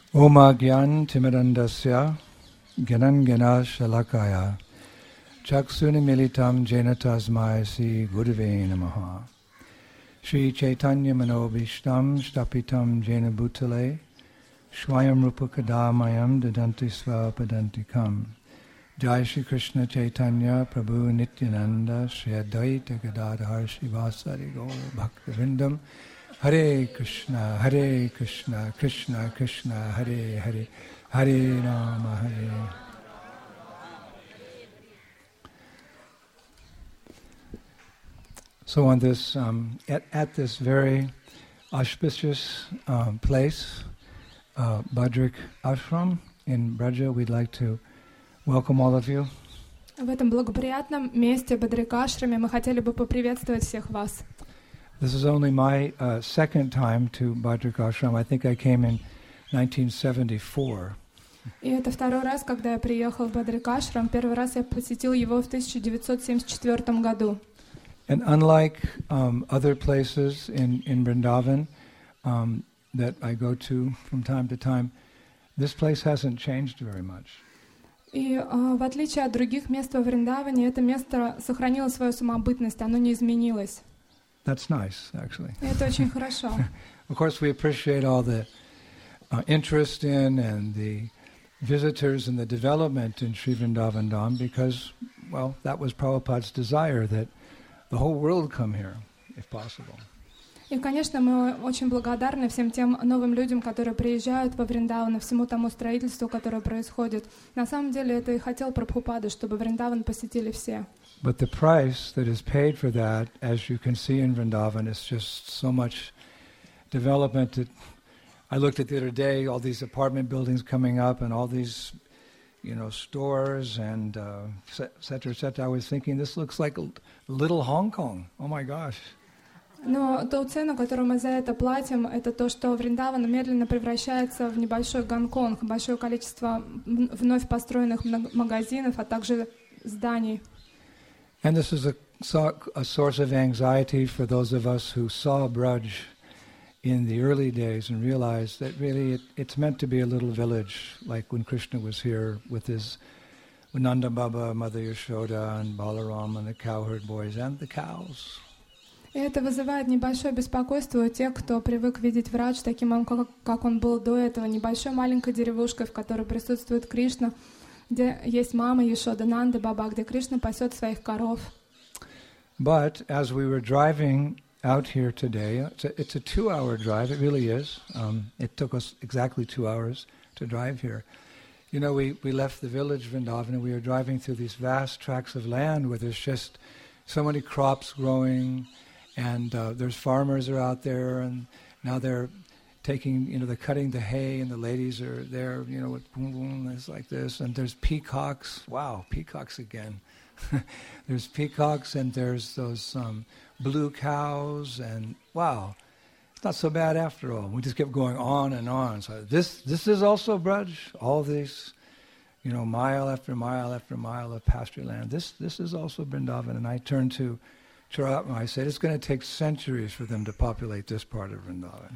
Oma Gyan Timirandasya Gyanangana Shalakaya Chaksuna Militam Jena Tasmai Si Gurave Namaha Shri Chaitanya Manobishtam Stapitam Jena Bhutale Shwayam Rupakadamayam Dadanti Svapadantikam Jai Shri Krishna Chaitanya Prabhu Nityananda Shri Advaita Gadadhar Shivasari Gaur Bhaktivinoda Hare Krishna, Krishna Krishna, Hare Hare, Hare Rama, Hare. So on this, at this very auspicious place, Bhadrik Ashram in Braja, we'd like to welcome all of you. В этом благоприятном месте Бадрик-ашраме мы хотели бы поприветствовать всех вас. This is only my second time to Bhadrik Ashram. I think I came in 1974. И это второй раз, когда я приехал в Бадрик-ашрам. Первый раз я посетил его в 1974 году. And unlike other places in Vrindavan that I go to from time to time, this place hasn't changed very much. И в отличие от других мест во Вриндаване, это место сохранило свою самобытность, оно не изменилось. That's nice, actually. Это очень хорошо. Of course, we appreciate all the interest in and the visitors and the development in Sri Vrindavan Dham because, well, that was Prabhupada's desire that the whole world come here, if possible. И, конечно, мы очень благодарны всем тем новым людям, которые приезжают во Вриндаван, всему тому строительству, которое происходит. На самом деле, это и хотел Прабхупада, чтобы Вриндаван посетили все. But the price that is paid for that, as you can see in Vrindavan, is just so much development that I looked at the other day, all these apartment buildings coming up and all these, stores and et cetera, et cetera. I was thinking, this looks like a little Hong Kong. Oh my gosh. Но ту цену, которую мы за это платим, это то, что Вриндаван медленно превращается в небольшой Гонконг, большое количество вновь построенных магазинов, а также зданий. And this is a source of anxiety for those of us who saw Braj in the early days and realized that really it's meant to be a little village, like when Krishna was here with Nanda Baba, Mother Yashoda, and Balaram, and the cowherd boys, and the cows. И это вызывает небольшое беспокойство у тех, кто привык видеть Врадж таким, как он был до этого, небольшой маленькой деревушкой, в которой присутствует Кришна, где есть мама Яшода, Нанда Баба, где Кришна пасет своих коров. But as we were driving out here today, it's a 2-hour drive, it really is. It took us exactly 2 hours to drive here. We left the village Vrindavan and we were driving through these vast tracts of land where there's just so many crops growing, and there's farmers are out there, and now they're taking, they're cutting the hay, and the ladies are there, with boom, boom, it's like this, and there's peacocks. Wow, peacocks again. There's peacocks, and there's those blue cows, and wow, it's not so bad after all. We just kept going on and on. So this is also Braj, all these, mile after mile after mile of pasture land. This is also Vrindavan, and I turned to Charatma, I said, it's going to take centuries for them to populate this part of Vrindavan.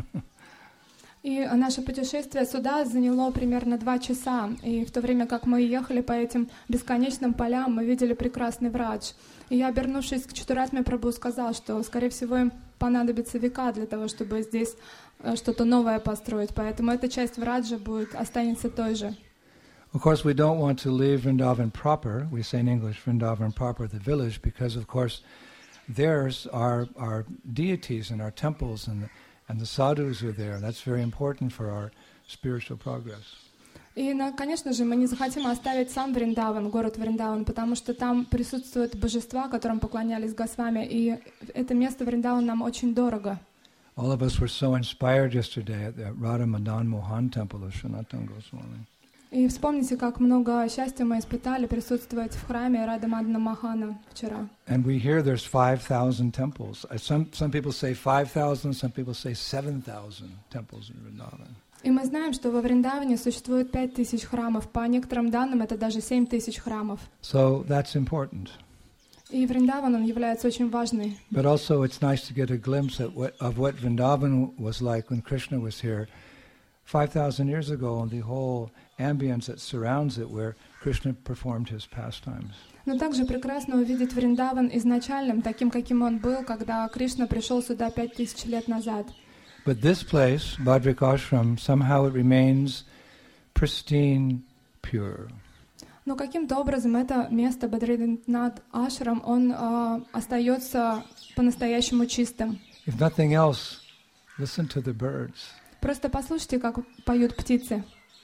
И наше путешествие сюда заняло примерно 2 часа. И в то время, как мы ехали по этим бесконечным полям, мы видели прекрасный Врадж. И я, обернувшись к Чатуратме Прабху, сказал, что, скорее всего, им понадобится века для того, чтобы здесь что-то новое построить. Поэтому эта часть Враджа останется той же. Of course, we don't want to leave Vrindavan proper. We say in English, Vrindavan proper, the village, because, of course, there's our deities and our temples, and the sadhus are there. That's very important for our spiritual progress. И, конечно же, мы не захотим оставить сам Вриндаван, город Вриндаван, потому что там присутствуют божества, которым поклонялись Госвами, и это место Вриндаван нам очень дорого. All of us were so inspired yesterday at the Radha Madan Mohan temple of Sanatana Goswami. И вспомните, как много счастья мы испытали присутствовать в храме Рада Мадана Мохана вчера. And we hear there's 5,000 temples. Some people say 5,000, some people say 7,000 temples in Vrindavan. И мы знаем, что во Вриндаване существует 5000 храмов. По некоторым данным, это даже 7000 храмов. So that's important. И Вриндаван, он является очень важной. But also it's nice to get a glimpse of what Vrindavan was like when Krishna was here. 5,000 years ago and the whole ambience that surrounds it where Krishna performed his pastimes. Но также прекрасно увидеть Вриндаван изначальным, таким, каким он был, когда Кришна пришел сюда 5000 лет назад. But this place, Bhadrak Ashram, somehow it remains pristine, pure. Но каким-то образом это место Бадринат Ашрам, он остается по-настоящему чистым. If nothing else, listen to the birds. Просто послушайте, как поют птицы.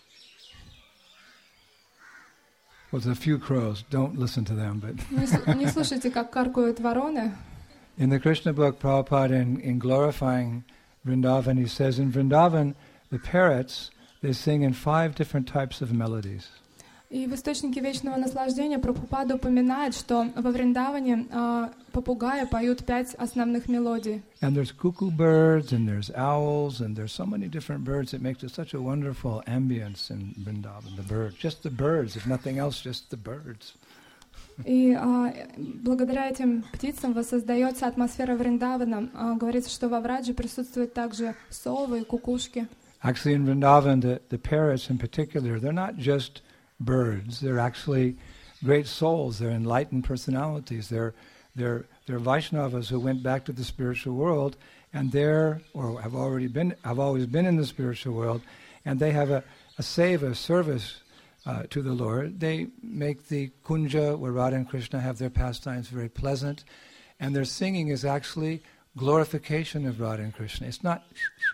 Well, there's a few crows. Don't listen to them, but Не слушайте, как каркают вороны. in the Krishna book, Prabhupada, in glorifying Vrindavan, he says in Vrindavan, the parrots, they sing in 5 different types of melodies. И в источнике вечного наслаждения Прабхупада упоминает, что во Вриндаване попугаи поют 5 основных мелодий. And there's cuckoo birds, and there's owls, and there's so many different birds. It makes it such a wonderful ambience in Vrindavan, the birds. Just the birds, if nothing else, just the birds. И благодаря этим птицам воссоздается атмосфера Вриндавана. Говорится, что во Враджи присутствуют также совы и кукушки. Actually, in Vrindavan, the parrots in particular, they're not just birds. They're actually great souls. They're enlightened personalities. They're Vaishnavas who went back to the spiritual world, and have always been in the spiritual world, and they have a service to the Lord. They make the kunja where Radha and Krishna have their pastimes very pleasant, and their singing is actually glorification of Radha and Krishna. It's not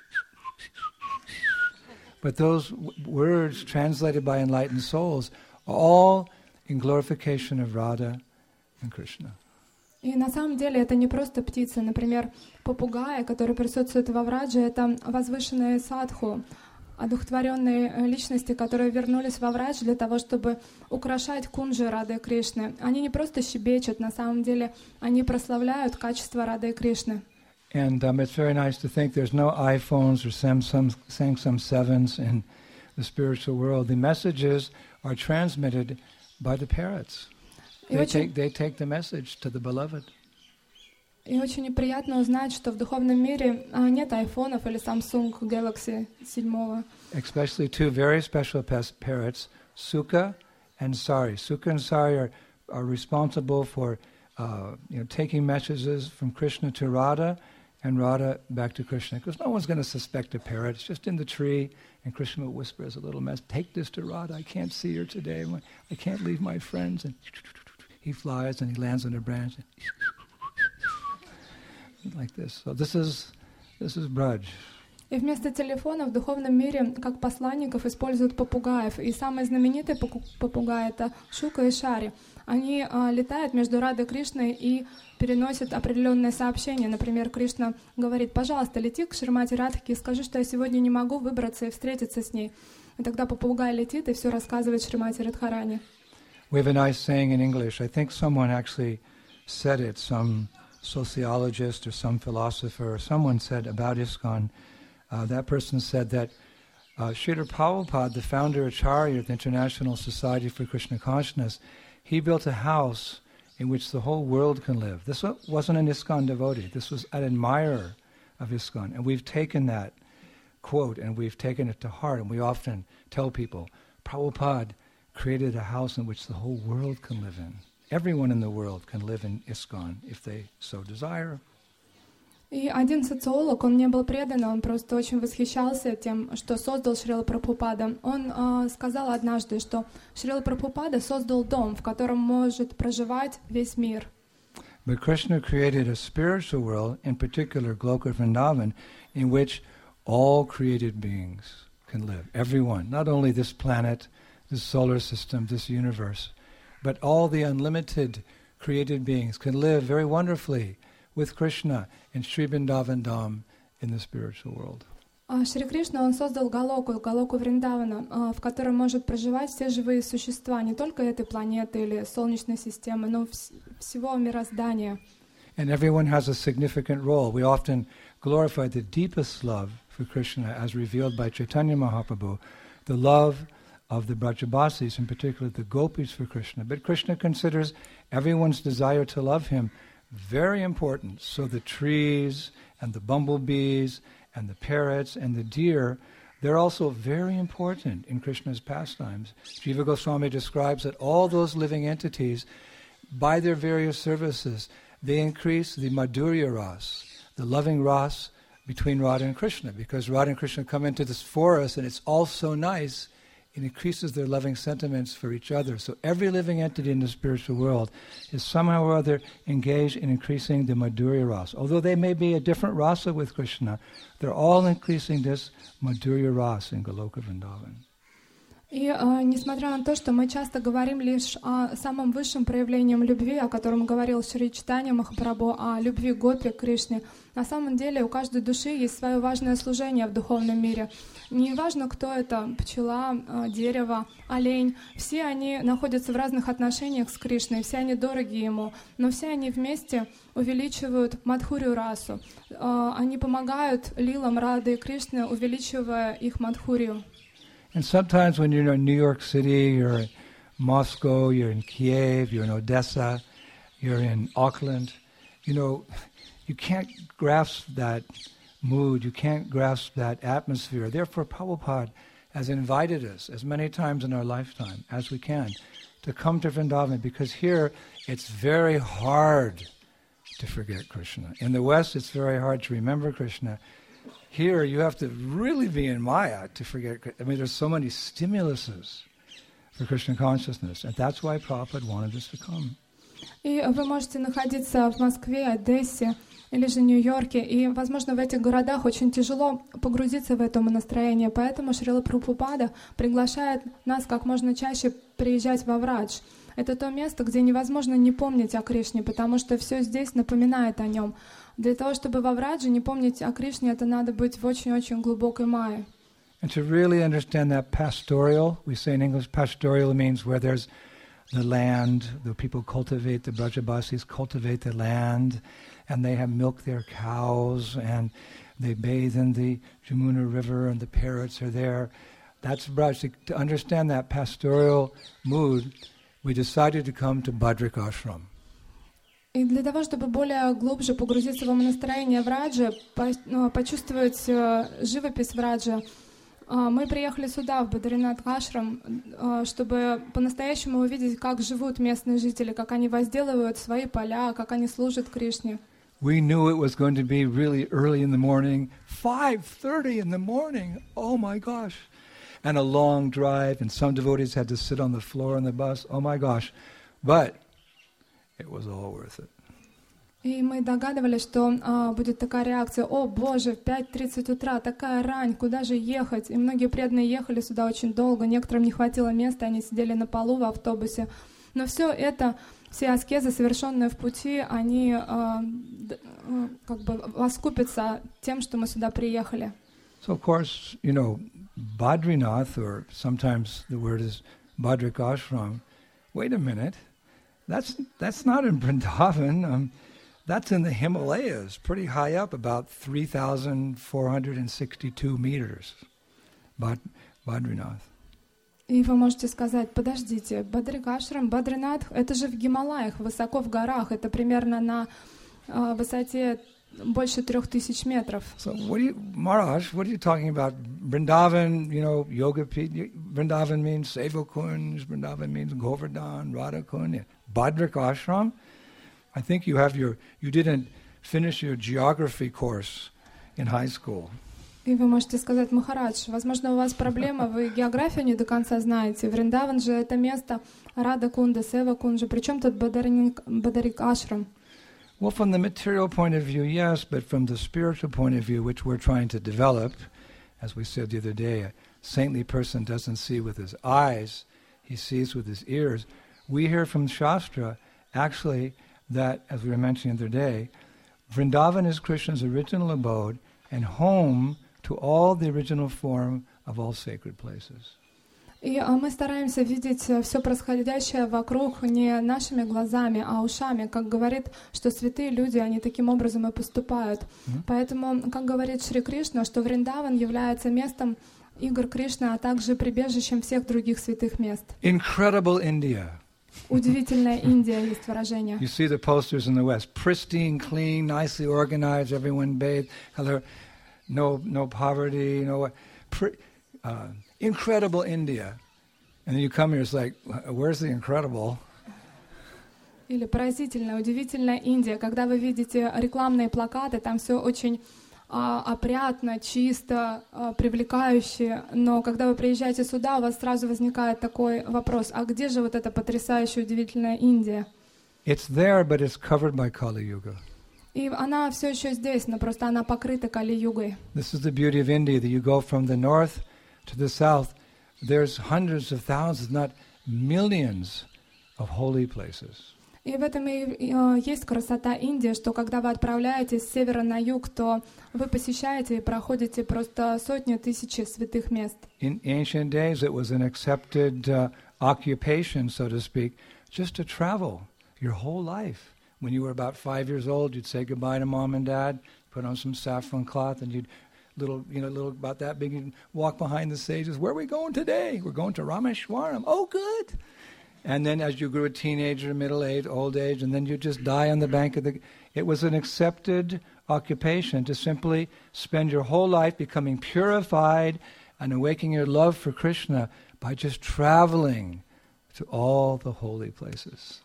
but those words translated by enlightened souls are all in glorification of Radha and Krishna. И на самом деле это не просто птицы. Например, попугаи, которые присутствуют во Врадже, это возвышенные садху, одухотворенные личности, которые вернулись во Врадж для того, чтобы украшать кунджи Рады и Кришны. Они не просто щебечут, на самом деле они прославляют качество Рады и Кришны. And it's very nice to think there's no iPhones or Samsung 7s in the spiritual world. The messages are transmitted by the parrots. They take the message to the beloved. И очень приятно узнать, что в духовном мире нет айфонов или Samsung Galaxy 7. Especially 2 very special parrots, Sukha and Sari. Sukha and Sari are responsible for taking messages from Krishna to Radha, and Radha back to Krishna. Because no one's going to suspect a parrot. It's just in the tree, and Krishna will whisper as a little message, take this to Radha, I can't see her today, I can't leave my friends. And he flies and he lands on a branch. Like this. So this is Braj. И вместо телефона в духовном мире, как посланников, используют попугаев. И самые знаменитые попугаи — это Шука и Шари. Они летают между Радой и Кришной и переносят определенные сообщения. Например, Кришна говорит: пожалуйста, лети к Шримати Радхике и скажи, что я сегодня не могу выбраться и встретиться с ней. И тогда попугай летит и все рассказывает Шримати Радхарани. We have a nice saying in English. I think someone actually said it, some sociologist or some philosopher, or someone said about ISKCON. That person said that Srila Prabhupada, the founder Acharya of the International Society for Krishna Consciousness, he built a house in which the whole world can live. This wasn't an ISKCON devotee. This was an admirer of ISKCON. And we've taken that quote and we've taken it to heart. And we often tell people, Prabhupada created a house in which the whole world can live in. Everyone in the world can live in ISKCON if they so desire. И один социолог, он не был предан, он просто очень восхищался тем, что создал Шрила Прабхупада. Он сказал однажды, что Шрила Прабхупада создал дом, в котором может проживать весь мир. But Krishna created a spiritual world, in particular Gloka Vrindavan, in which all created beings can live. Everyone, not only this planet, this solar system, this universe, but all the unlimited created beings can live very wonderfully with Krishna in Sri Vrindavan Dham in the spiritual world. Шри Кришна, он создал Галоку Вриндавана, в котором может проживать все живые существа, не только этой планеты или Солнечной системы, но всего мироздания. And everyone has a significant role. We often glorify the deepest love for Krishna as revealed by Chaitanya Mahaprabhu, the love of the Brajabasis, in particular the gopis for Krishna. But Krishna considers everyone's desire to love him very important. So the trees and the bumblebees and the parrots and the deer they're also very important in Krishna's pastimes. Jiva Goswami describes that all those living entities, by their various services, they increase the Madhurya Ras, the loving Ras between Radha and Krishna, because Radha and Krishna come into this forest and it's all so nice, it increases their loving sentiments for each other. So every living entity in the spiritual world is somehow or other engaged in increasing the Madhurya Ras. Although they may be a different rasa with Krishna, they're all increasing this Madhurya Ras in Goloka Vrindavan. И несмотря на то, что мы часто говорим лишь о самом высшем проявлении любви, о котором говорил Шри Чайтанья Махапрабху, о любви гопи к Кришне, на самом деле у каждой души есть свое важное служение в духовном мире. Не важно, кто это, пчела, дерево, олень, все они находятся в разных отношениях с Кришной, все они дороги ему, но все они вместе увеличивают Мадхурью расу. Они помогают лилам Рады и Кришны, увеличивая их Мадхурью. And sometimes when you're in New York City, you're in Moscow, you're in Kiev, you're in Odessa, you're in Auckland, you can't grasp that mood, you can't grasp that atmosphere. Therefore, Prabhupada has invited us as many times in our lifetime as we can to come to Vrindavan, because here it's very hard to forget Krishna. In the West, it's very hard to remember Krishna. Here, you have to really be in Maya to forget. I mean, there's so many stimuluses for Krishna consciousness, and that's why Prabhupada wanted us to come. И вы можете находиться в Москве, Одессе или же Нью-Йорке, и, возможно, в этих городах очень тяжело погрузиться в это настроение, поэтому Шрила Прабхупада приглашает нас как можно чаще приезжать во Врадж. Это то место, где невозможно не помнить о Кришне, потому что все здесь напоминает о нем. Для того, чтобы во Врадже не помнить о Кришне, это надо быть в очень-очень глубокой майе. And to really understand that pastoral, we say in English, pastoral means where there's the land, the people cultivate, the Brajabasis cultivate the land, and they have milked their cows, and they bathe in the Jamuna River, and the parrots are there. That's Braj. To understand that pastoral mood, we decided to come to Badrik Ashram. И для того, чтобы более глубже погрузиться в настроение Враджа, почувствовать живопись Враджа, мы приехали сюда, в Бадринат Ашрам, чтобы по-настоящему увидеть, как живут местные жители, как они возделывают свои поля, как они служат Кришне. We knew it was going to be really early in the morning, 5:30 in the morning, oh my gosh, and a long drive, and some devotees had to sit on the floor on the bus, oh my gosh, but it was all worth it. И мы догадывались, что будет такая реакция: «О, Боже, в 5:30 утра, такая рань, куда же ехать?» И многие преданные ехали сюда очень долго, некоторым не хватило места, они сидели на полу в автобусе. Но все это, все аскезы, совершенные в пути, они как бы воскупятся тем, что мы сюда приехали. So of course, Badrinath, or sometimes the word is Badrik Ashram, wait a minute, that's not in Vrindavan. That's in the Himalayas, pretty high up, about 3,462 meters. Badrinath. И вы можете сказать: подождите, Бадрик Ашрам, Бадринатх, это же в Гималаях, высоко в горах, это примерно на высоте больше 3000 метров. So Maharaj, what are you talking about? Vrindavan, Yoga Pit, Vrindavan means Sevakunj, Vrindavan means Govardhan, Radhakund, Badrik Ashram. I think you didn't finish your geography course in high school. И вы можете сказать: Махарадж, возможно, у вас проблема, вы географию не до конца знаете. Вриндаван же это место Радha-кунда, Сева-кунджа. Причем тут Бадарик Ашрам? Well, from the material point of view, yes, but from the spiritual point of view, which we're trying to develop, as we said the other day, a saintly person doesn't see with his eyes, he sees with his ears. We hear from Shastra, actually, that, as we were mentioning the other day, Vrindavan is Krishna's original abode and home to all the original form of all sacred places. И мы стараемся видеть все происходящее вокруг не нашими глазами, а ушами. Как говорит, что святые люди, они таким образом и поступают. Поэтому, как говорит Шри Кришна, что Вриндаван является местом игр Кришны, а также прибежищем всех других святых мест. Incredible India. Удивительная Индия есть выражение. You see the posters in the West, pristine, clean, nicely organized, everyone bathed, no poverty, incredible India. And then you come here, it's like, where's the incredible? Или поразительная, удивительная Индия. Когда вы видите рекламные плакаты, там все очень опрятно, чисто, привлекающе. Но когда вы приезжаете сюда, у вас сразу возникает такой вопрос: а где же вот эта потрясающая, удивительная Индия? It's there, but it's covered by Kali Yuga. И она все еще здесь, но просто она покрыта Кали-югой. This is the beauty of India, that you go from the north to the south. There's hundreds of thousands, not millions of holy places. И в этом и есть красота Индии, что когда вы отправляетесь с севера на юг, то вы посещаете и проходите просто сотни, тысячи святых мест. In ancient days, it was an accepted occupation, so to speak, just to travel your whole life. When you were about 5 years old, you'd say goodbye to mom and dad, put on some saffron cloth, and you'd little about that big, you'd walk behind the sages. Where are we going today? We're going to Rameshwaram. Oh, good. And then as you grew a teenager, middle age, old age, and then you just die on the bank of the... It was an accepted occupation to simply spend your whole life becoming purified and awakening your love for Krishna by just traveling to all the holy places.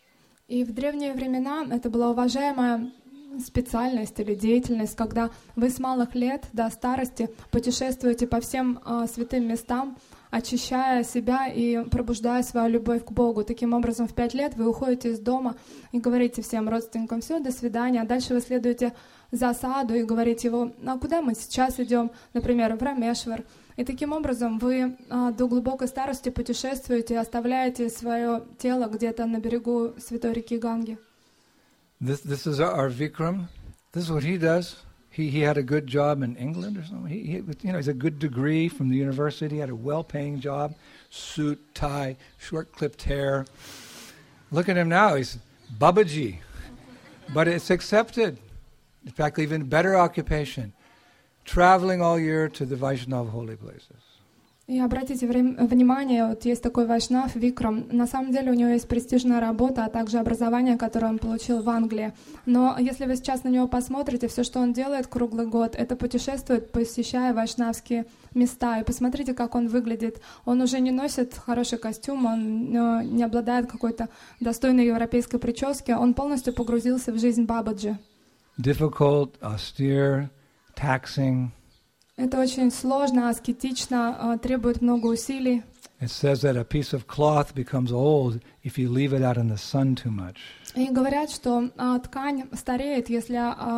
И в древние времена это была уважаемая специальность или деятельность, когда вы с малых лет до старости путешествуете по всем святым местам, очищая себя и пробуждая свою любовь к Богу. Таким образом, в 5 лет вы уходите из дома и говорите всем родственникам: все, до свидания. А дальше вы следуете за саду и говорите его: а куда мы сейчас идем? Например, в Рамешвар. И таким образом вы до глубокой старости путешествуете и оставляете свое тело где-то на берегу святой реки Ганги. This is our Vikram. This is what he does. He had a good job in England or something. He's a good degree from the university. He had a well-paying job, suit, tie, short-clipped hair. Look at him now. He's Babaji. But it's accepted. In fact, even better occupation. Traveling all year to the Vaishnava holy places. И обратите внимание, вот есть такой вайшнав Викрам. На самом деле у него есть престижная работа, а также образование, которое он получил в Англии. Но если вы сейчас на него посмотрите, все, что он делает круглый год, это путешествует, посещая вайшнавские места. И посмотрите, как он выглядит. Он уже не носит хороший костюм, он не обладает какой-то достойной европейской прически. Он полностью погрузился в жизнь Бабаджи. Difficult, austere, taxing. Это очень сложно, аскетично, требует много усилий. It says that a piece of cloth becomes old if you leave it out in the sun too much. И говорят, что ткань стареет, если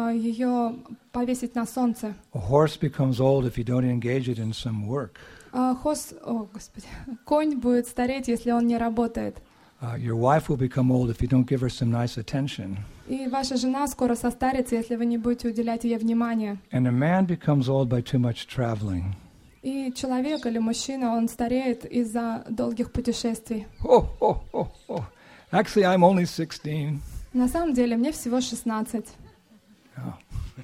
ее повесить на солнце. A horse becomes old if you don't engage it in some work. Конь будет стареть, если он не работает. Your wife will become old if you don't give her some nice attention. И ваша жена скоро состарится, если вы не будете уделять ей внимания. And a man becomes old by too much traveling. И человек или мужчина, он стареет из-за долгих путешествий. Actually, I'm only 16. На самом деле, мне всего 16. Oh.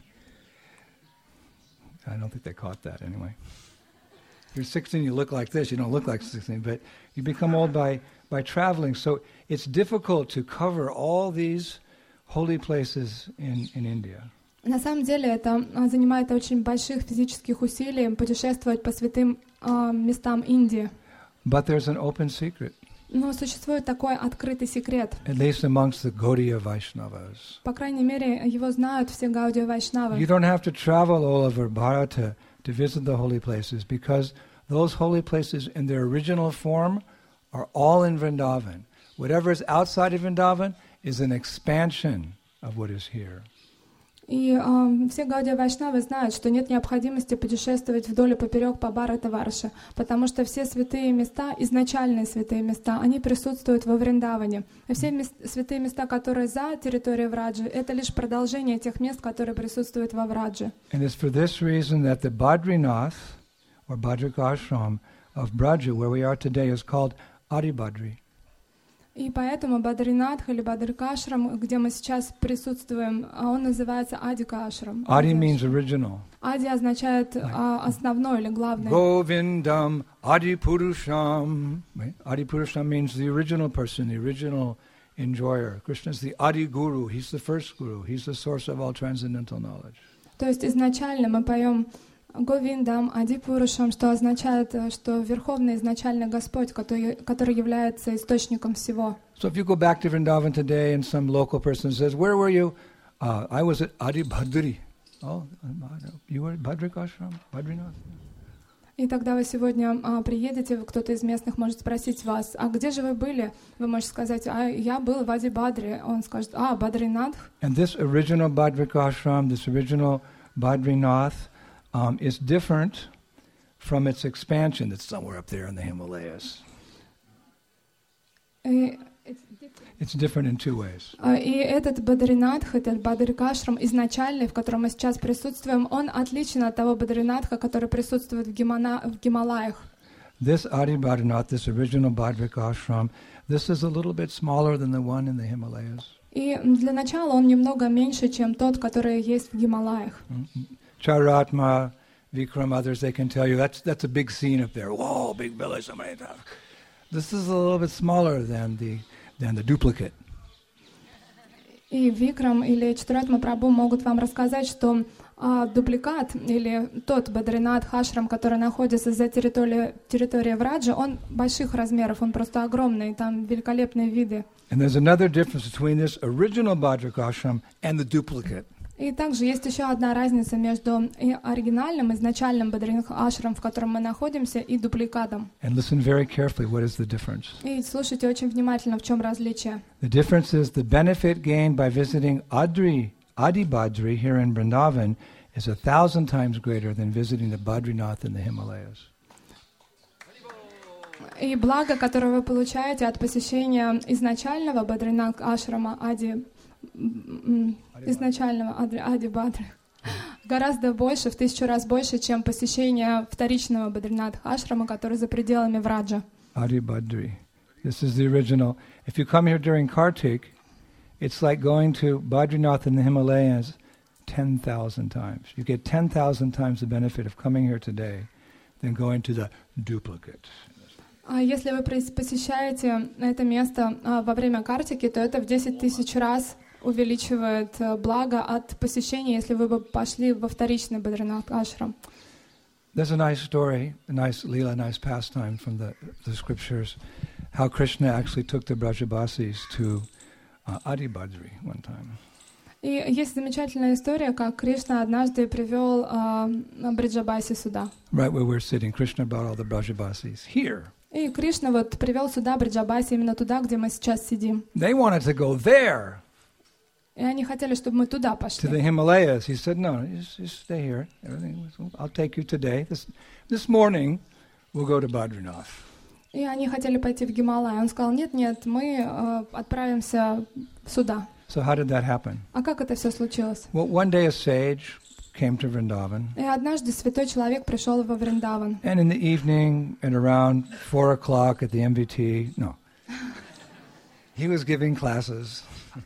I don't think they caught that anyway. If you're 16, you look like this. You don't look like 16, but you become old by traveling. So it's difficult to cover all these holy places in India. На самом деле это занимает очень больших физических усилий путешествовать по святым местам Индии. But there's an open secret. Но существует такой открытый секрет. At least amongst the Gaudiya Vaishnavas. По крайней мере, его знают все Гаудия Вайшнавы. You don't have to travel all over Bharata to visit the holy places, because those holy places in their original form are all in Vrindavan. Whatever is outside of Vrindavan is an expansion of what is here. И все Гаудия Вайшнавы знают, что нет необходимости путешествовать вдоль и поперек по Бхарата-варше, потому что все святые места, изначальные святые места, они присутствуют во Вриндаване. И все святые места, которые за территорией Враджи, это лишь продолжение тех мест, которые присутствуют во Врадже. And it's for this reason that the Badrinath, or Bhadrakashram of Braja, where we are today, is called Adibadri. И поэтому Бадринатх или Бадрикашрам, где мы сейчас присутствуем, он называется Адикашрам. Adi means original. Ади означает основной или главный. Govindam Adipurusham. Adi Purusham means the original person, the original enjoyer. Krishna is the Adi Guru. He's the first Guru. He's the source of all transcendental knowledge. То есть изначально мы поем Говиндам, Адипурушам, что означает, что Верховный изначальный Господь, который является источником всего. So if you go back to Vrindavan today and some local person says, "Where were you?" I was at Adi Bhadri. Oh, you were at Bhadrik Ashram, Badrinath? И тогда вы сегодня приедете, кто-то из местных может спросить вас, а где же вы были? Вы можете сказать, я был в Ади Бадре. Он скажет, Бадринатх. And this original Bhadrik Ashram, this original Badrinath, is different from its expansion that's somewhere up there in the Himalayas. It's different in two ways. И этот Бадринатх, этот Бадрикашрам изначальный, в котором мы сейчас присутствуем, он отличен от того Бадринатха, который присутствует в Гималаях. This Adi Badrinath, this original Bhadrik Ashram, this is a little bit smaller than the one in the Himalayas. И для начала он немного меньше, чем тот, который есть в Гималаях. Charatma, Vikram, others, they can tell you that's a big scene up there. Whoa, big village, so many times. This is a little bit smaller than the duplicate. И Викрам или Чатуратма Прабху могут вам рассказать, что дубликат или тот Бадринат Хашрам, который находится за территорией Враджа, он больших размеров, он просто огромный, там великолепные виды. And there's another difference between this original Bhadrik Ashram and the duplicate. И также есть еще одна разница между оригинальным, изначальным Бадринат Ашрам, в котором мы находимся, и дубликатом. And listen very carefully, what is the difference? И слушайте очень внимательно, в чем различие. The difference is the benefit gained by visiting Adi Badri here in Vrindavan is 1,000 times greater than visiting the Badrinath in the Himalayas. И благо, которое вы получаете от посещения изначального Бадринат Ашрама изначального Ади Бадры, гораздо больше, в 1000 раз больше, чем посещение вторичного Бадринат Ашрама, который за пределами Враджа. Adi Badri. This is the original. If you come here during Kartik, it's like going to Badrinath in the Himalayas 10,000 times. You get 10,000 times the benefit of coming here today than going to the duplicate. Если вы посещаете это место во время Картики, то это в 10 000 раз увеличивает благо от посещения, если вы бы пошли во вторичный Бадринат Ашрам. There's a nice story, a nice lila, a nice pastime from the scriptures, how Krishna actually took the Brajabasis to Adi Badri one time. И есть замечательная история, как Кришна однажды привел Браджабаси сюда. Right where we're sitting, Krishna brought all the Brajabasis here. И Кришна вот привел сюда Браджабаси, именно туда, где мы сейчас сидим. They wanted to go there. И они хотели, чтобы мы туда пошли. To the Himalayas. He said, no, just stay here. I'll take you today. This morning, we'll go to Badrinath. И они хотели пойти в Гималай. Он сказал, нет, мы отправимся сюда. So how did that happen? А как это все случилось? Well, one day a sage came to Vrindavan. И однажды святой человек пришел во Вриндаван. And in the evening, at around 4 o'clock at the MVT, he was giving classes.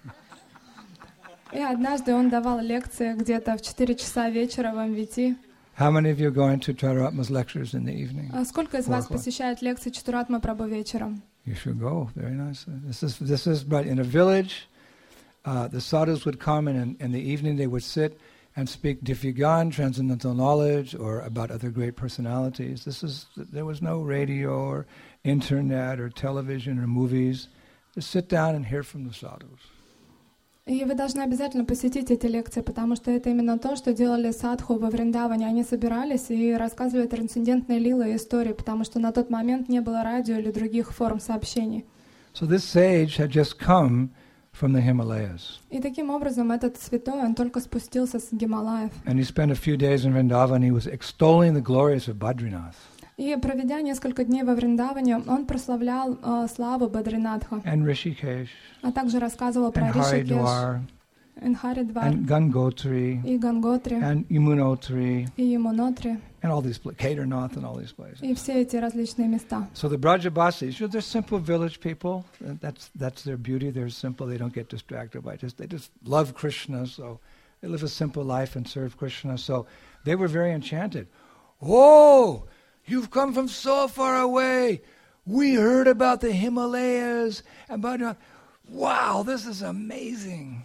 И однажды он давал лекции где-то в 4 часа вечера в МВТ. How many of you are going to Charatma's lectures in the evening? А сколько из вас посещает лекции Чатуратма Прабху вечером? You should go. Very nice. This is right in a village. The sadhus would come, and in the evening they would sit and speak Diffugyan, transcendental knowledge, or about other great personalities. There was no radio or internet or television or movies. Just sit down and hear from the sadhus. И вы должны обязательно посетить эти лекции, потому что это именно то, что делали садху во Вриндаване. Они собирались и рассказывали трансцендентные лилы и истории, потому что на тот момент не было радио или других форм сообщений. So this sage had just come from the Himalayas. И таким образом этот святой, он только спустился с Гималаев. And he spent a few days in Vrindavan. He was extolling the glories of Badrinath. И проведя несколько дней во Вриндаване, он прославлял славу Бадринатха. And Rishikesh. А также рассказывал про Ришикеш, Харидвар, and Gangotri, и Ганготри, and Yamunotri, и Ямунотри, and all these places, Kedarnath and all these places. и все эти различные места. So the Brajabasis, they're simple village people. That's their beauty. They're simple. They don't get distracted by it. They just love Krishna, so they live a simple life and serve Krishna. So they were very enchanted. Oh, you've come from so far away. We heard about the Himalayas and Badrinath. Wow, this is amazing.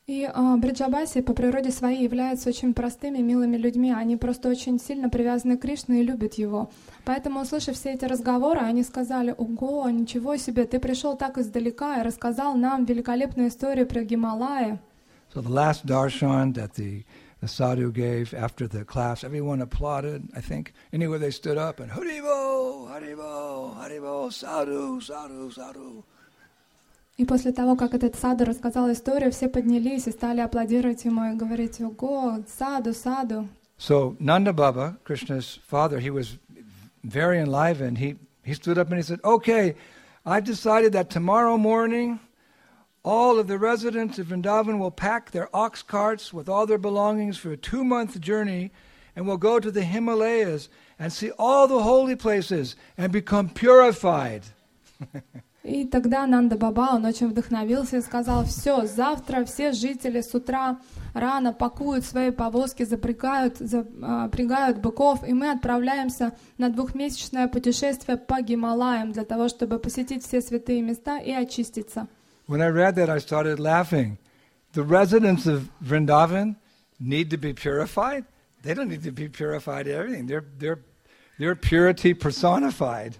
И Бриджабаси по природе своей являются очень простыми, милыми людьми. Они просто очень сильно привязаны к Кришне и любят его. Поэтому, услышав все эти разговоры, они сказали: «Ого, ничего себе, ты пришел так издалека и рассказал нам великолепную историю про Гималаи». So the last darshan that the sadhu gave after the class, everyone applauded, I think. Anyway, they stood up and Haribo, Haribo, Haribo, sadhu, sadhu, sadhu. И после того, как этот саду рассказал историю, все поднялись и стали аплодировать ему и говорить: «Ого, саду, саду». So Nanda Baba, Krishna's father, he was very enlivened. He stood up and he said, "Okay, I've decided that tomorrow morning all of the residents of Vrindavan will pack their ox carts with all their belongings for a 2-month journey and will go to the Himalayas and see all the holy places and become purified." И тогда Нанда Баба, он очень вдохновился и сказал: «Все, завтра все жители с утра рано пакуют свои повозки, запрягают быков, и мы отправляемся на 2-месячное путешествие по Гималаям для того, чтобы посетить все святые места и очиститься». When I read that, I started laughing. The residents of Vrindavan need to be purified? They don't need to be purified everything. They're purity personified.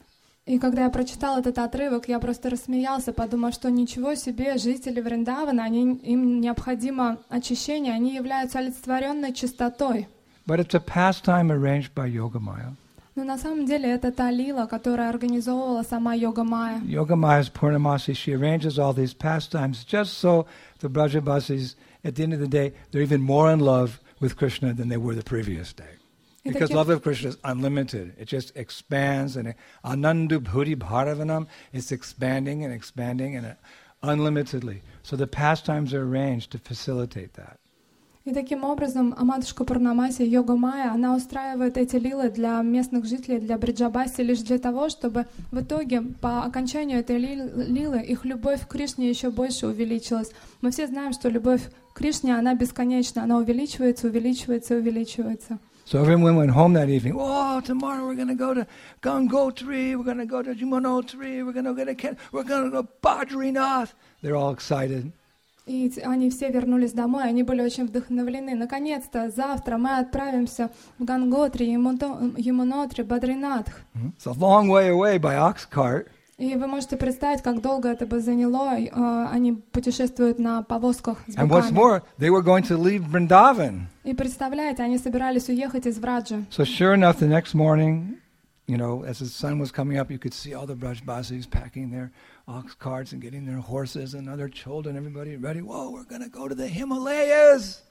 И когда я прочитала этот отрывок, я просто рассмеялся, подумав, что ничего себе, жители Вриндавана, им необходимо очищение, они являются олицетворенной чистотой. But it's a pastime arranged by Yogamaya. Но на самом деле это та лила, которая организовывала сама Йога-майя. Yogamaya's Purnamasi, she arranges all these pastimes just so the Brajabasis, at the end of the day, they're even more in love with Krishna than they were the previous day. Because love of Krishna is unlimited. It just expands, and Anandu Bhuti Bharavanam is expanding and expanding and unlimitedly. So the pastimes are arranged to facilitate that. И таким образом матушка Пурнамаси, Йога-майя, она устраивает эти лилы для местных жителей, для Бриджабаси, лишь для того, чтобы в итоге по окончанию этой лилы их любовь к Кришне еще больше увеличилась. Мы все знаем, что любовь к Кришне, она бесконечна, она увеличивается, увеличивается, увеличивается. So everyone went home that evening. Oh, tomorrow we're going to go to Gangotri, we're going to go to Jumunotri, we're going to go to Badrinath. They're all excited. И они все вернулись домой, они были очень вдохновлены. Наконец-то завтра мы отправимся в Ганготри, Ямунотри, Бадринатх. It's a long way away by ox cart. И вы можете представить, как долго это бы заняло. Они путешествуют на повозках с And what's быками. more, they were going to leave Vrindavan. И представляете, они собирались уехать из Враджи. So sure enough, the next morning, you know, as the sun was coming up, you could see all the Brajbasis packing their ox carts and getting their horses and other children, everybody ready. Whoa, we're going to go to the Himalayas.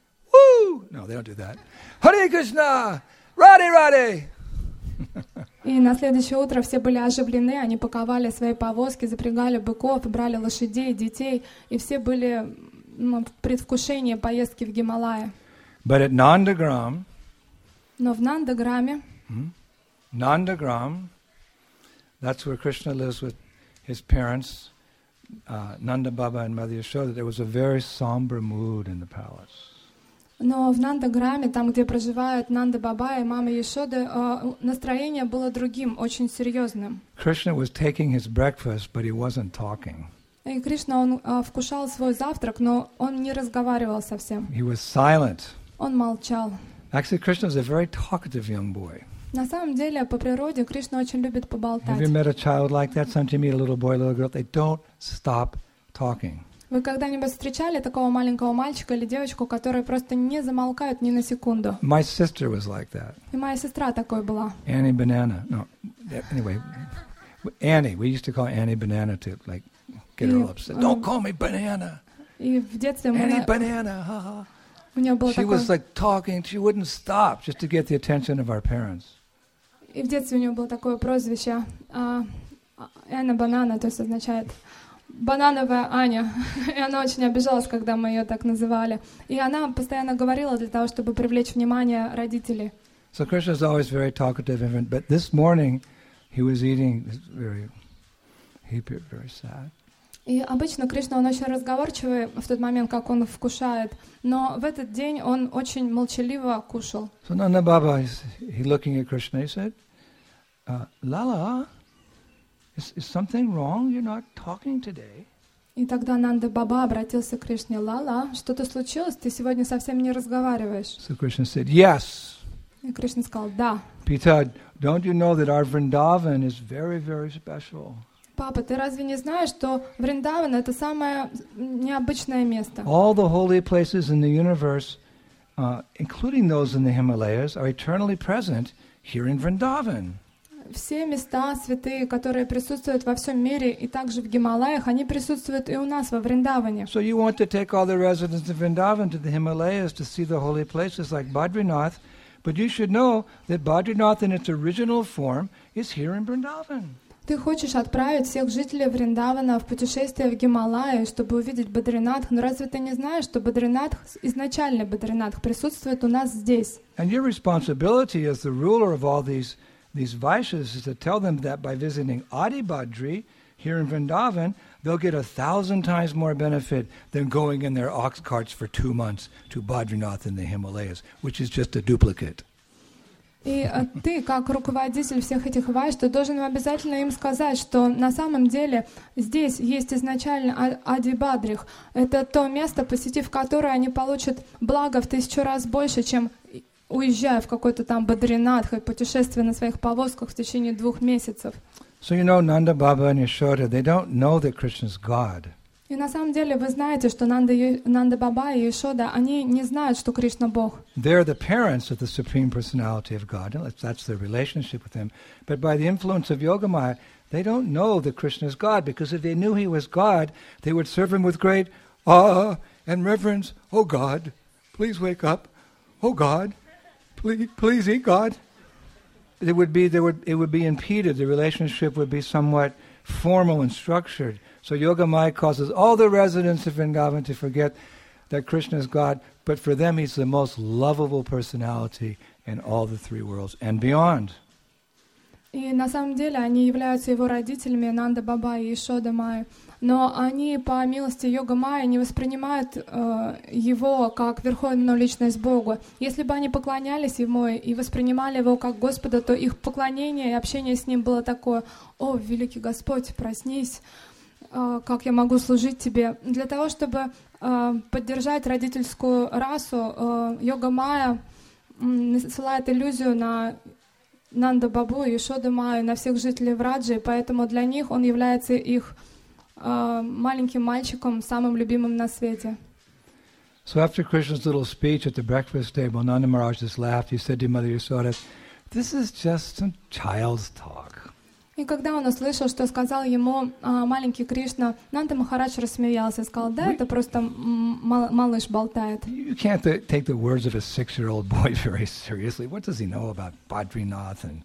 Woo! No, they don't do that. Hare Krishna! Radhe Radhe! И на следующее утро все были оживлены, они паковали свои повозки, запрягали быков, брали лошадей, детей, и все были в предвкушении поездки в Гималаи. But at Nandagram, Но в Нандаграме, Nandagram, that's where Krishna lives with his parents, Nanda Baba and Mother Yashoda, there was a very somber mood in the palace. но в Нандаграме, там, где проживают Нанда Баба и мама Яшоды, настроение было другим, очень серьезным. Krishna was taking his breakfast, but he wasn't talking. И Кришна, он вкушал свой завтрак, но он не разговаривал совсем. He was silent. Он молчал. Actually, Krishna is a very talkative young boy. На самом деле, по природе, Кришна очень любит Have поболтать. you met a child like that? Sometimes you meet a little boy, a little girl, they don't stop talking. Вы когда-нибудь встречали такого маленького мальчика или девочку, которые просто не замолкают ни на секунду? My sister was like that. И моя сестра такой была. Annie Banana. No, anyway, Annie. We used to call Annie Banana to like get her all upset. Don't call me Banana. И в детстве Annie Banana. Ha ha. у нее было She такое... was like talking. She wouldn't stop just to get the attention of our parents. И в детстве у нее было такое прозвище Анна Банана, то есть означает банановая Аня. И она очень обижалась, когда мы ее так называли. И она постоянно говорила для того, чтобы привлечь внимание родителей. So Krishna is always very talkative, but this morning he was eating very sad. И обычно Кришна, он очень разговорчивый в тот момент, как он вкушает, но в этот день он очень молчаливо кушал. So Nanda Baba, he looking at Krishna, he said, Lala, is something wrong? You're not talking today. И тогда Нанда Баба обратился к Кришне: Лала, что-то случилось? Ты сегодня совсем не разговариваешь. So Krishna said, yes. И Кришна сказал: да. Pita, don't you know that our Vrindavan is very, very special? Папа, ты разве не знаешь, что Вриндаван — это самое необычное место? All the holy places in the universe, including those in the Himalayas, are eternally present here in Vrindavan. Все места святые, которые присутствуют во всем мире и также в Гималаях, они присутствуют и у нас во Вриндаване. So you want to take all the residents of Vrindavan to the Himalayas to see the holy places like Badrinath, but you should know that Badrinath in its original form is here in Vrindavan. Ты хочешь отправить всех жителей Вриндавана в путешествие в Гималаи, чтобы увидеть Бадринатх, но разве ты не знаешь, что Бадринатх, изначальный Бадринатх, присутствует у нас здесь? And your responsibility as the ruler of all these Vaishyas is to tell them that by visiting Adi Badri here in Vrindavan, they'll get 1,000 times more benefit than going in their ox carts for 2 months to Badrinath in the Himalayas, which is just a duplicate. И ты, как руководитель всех этих вайш, ты должен обязательно им сказать, что на самом деле здесь есть изначально Ади Бадрих. Это то место, посетив которое они получат благо в 1000 раз больше, чем уезжая в какой-то там Бадринатх и путешествуя на своих повозках в течение 2 месяцев. So you know Nanda Baba and Yashoda, they don't know that Krishna's God. И на самом деле вы знаете, что Нанда Баба и Ешода, они не знают, что Кришна Бог. They're the parents of the Supreme Personality of God. That's their relationship with Him. But by the influence of Yogamaya, they don't know that Krishna is God, because if they knew He was God, they would serve Him with great awe and reverence. Oh God, please wake up. Oh God, please eat God. It would be impeded. The relationship would be somewhat formal and structured. So Yogamaya causes all the residents of Vrindavan to forget that Krishna is God, but for them He's the most lovable personality in all the 3 worlds and beyond. И на самом деле они являются его родителями, Нанда Баба и Ешода Майя. Но они по милости Йога Майя не воспринимают его как верховную личность Бога. Если бы они поклонялись ему и воспринимали его как Господа, то их поклонение и общение с ним было такое: «О, великий Господь, проснись! Как я могу служить тебе?» Для того, чтобы поддержать родительскую расу, Йога Майя насылает иллюзию на Нанда Бабу и Ешоду Майю, на всех жителей Враджи, поэтому для них он является их маленьким мальчиком, самым любимым на свете. So after Krishna's little speech at the breakfast table, Nanda Maharaj just laughed. He said to Mother Yasoda, "This is just some child's talk." И когда он услышал, что сказал ему маленький Кришна, Нанда Махарадж рассмеялся и сказал: да, это просто малыш болтает. You can't take the words of a 6-year-old boy very seriously. What does he know about Badrinath and,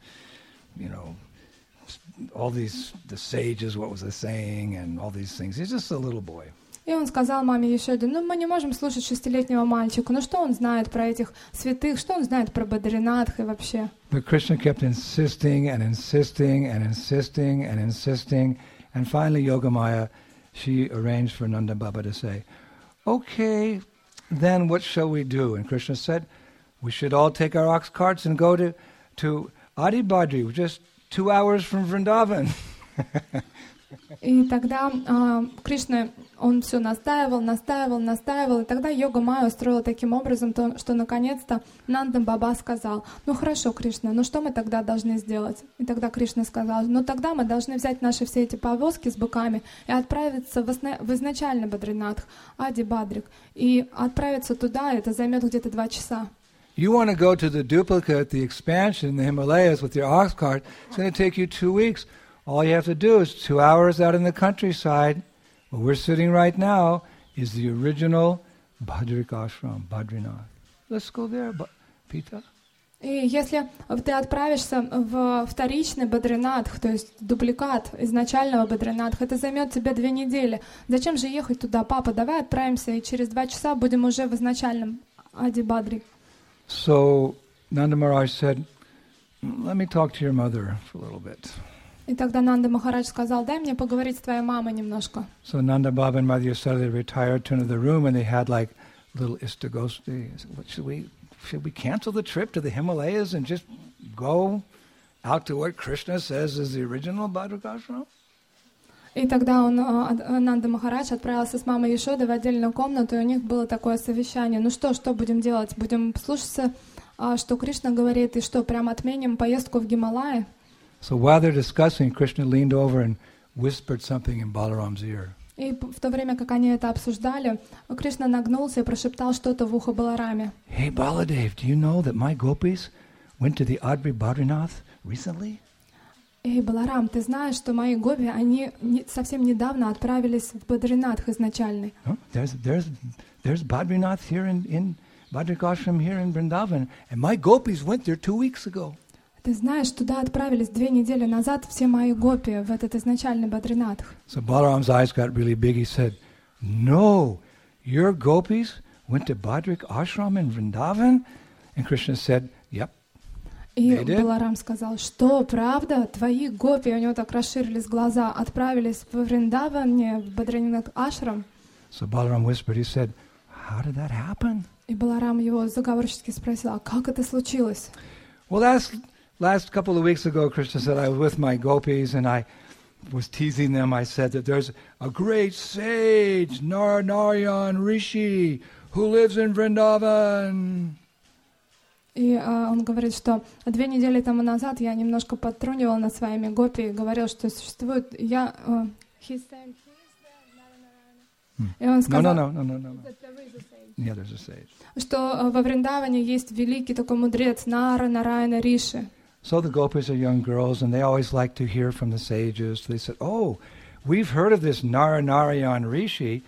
all these, the sages, what was they saying, and all these things? He's just a little boy. И он сказал маме Ешоде: мы не можем слушать 6-летнего мальчика, что он знает про этих святых, что он знает про Бадринатх и вообще. But Krishna kept insisting and insisting and insisting and insisting, and finally Yogamaya, she arranged for Nanda Baba to say, "Okay, then what shall we do?" And Krishna said, "We should all take our ox carts and go to Adi Badri, just 2 hours from Vrindavan." И тогда Кришна, он все настаивал, и тогда Йога Майя устроила таким образом, что наконец-то Нанда Баба сказал: хорошо, Кришна, что мы тогда должны сделать? И тогда Кришна сказал: тогда мы должны взять наши все эти повозки с быками и отправиться в изначально Бадринатх, Ади Бадрик, и отправиться туда, это займет где-то 2 часа. You want to go to the duplicate, the expansion in the Himalayas with your ox cart, it's going to take you 2 weeks. All you have to do is 2 hours out in the countryside, where we're sitting right now, is the original Badrik Ashram, Badrinath. Let's go there, Pita. И если ты отправишься в вторичный Бадринатх, то есть дубликат изначального Бадринатха, это займет тебе 2 недели. Зачем же ехать туда, папа? Давай отправимся, и через 2 часа будем уже в изначальном Ади Бадри. So Nanda Maharaj said, "Let me talk to your mother for a little bit." И тогда Нанда Махарадж сказал: дай мне поговорить с твоей мамой немножко. So Nanda Baba and Mother Yasoda retired to another room, and they had like little istagosti. Should we cancel the trip to the Himalayas and just go out to what Krishna says is the original Badrikashram? И тогда Ананда Махарадж отправился с мамой Ешодой в отдельную комнату, и у них было такое совещание. Ну что будем делать? Будем слушаться, что Кришна говорит, и что, прям отменим поездку в Гималаи? So while they're discussing, Krishna leaned over and whispered something in Balaram's ear. И в то время, как они это обсуждали, Кришна нагнулся и прошептал что-то в ухо Балараме. Hey Baladev, do you know that my gopis went to the Adri Badrinath recently? Эй, Баларам, ты знаешь, что мои гопи, они совсем недавно отправились в Бадринатх изначальный. Oh, there's Badrinath here in Badrikashram here in Vrindavan, and my gopis went there 2 weeks ago. Ты знаешь, туда отправились 2 недели назад все мои гопи в этот изначальный Бадринатх. So Balaram's eyes got really big. He said, "No, your gopis went to Badrik Ashram in Vrindavan?" And Krishna said, "Yep." И Баларам сказал, что, правда, твои гопи, у него так расширились глаза, отправились в Вриндаване, в Бадринатх Ашрам. So Balaram whispered, he said, "How did that happen?" И Баларам его заговорщически спросил, а как это случилось? Well, last couple of weeks ago, Krishna said, I was with my gopis and I was teasing them. I said that there's a great sage, Narayan Rishi, who lives in Vrindavan. И он говорит, что 2 недели тому назад я немножко подтрунивал над своими гопи и говорил, что существует... И он сказал, No. Yeah, there's a sage. Что во Вриндаване есть великий такой мудрец Нараяна Риши. So the gopis are young girls, and they always like to hear from the sages. They said, "Oh, we've heard of this Narayan Rishi.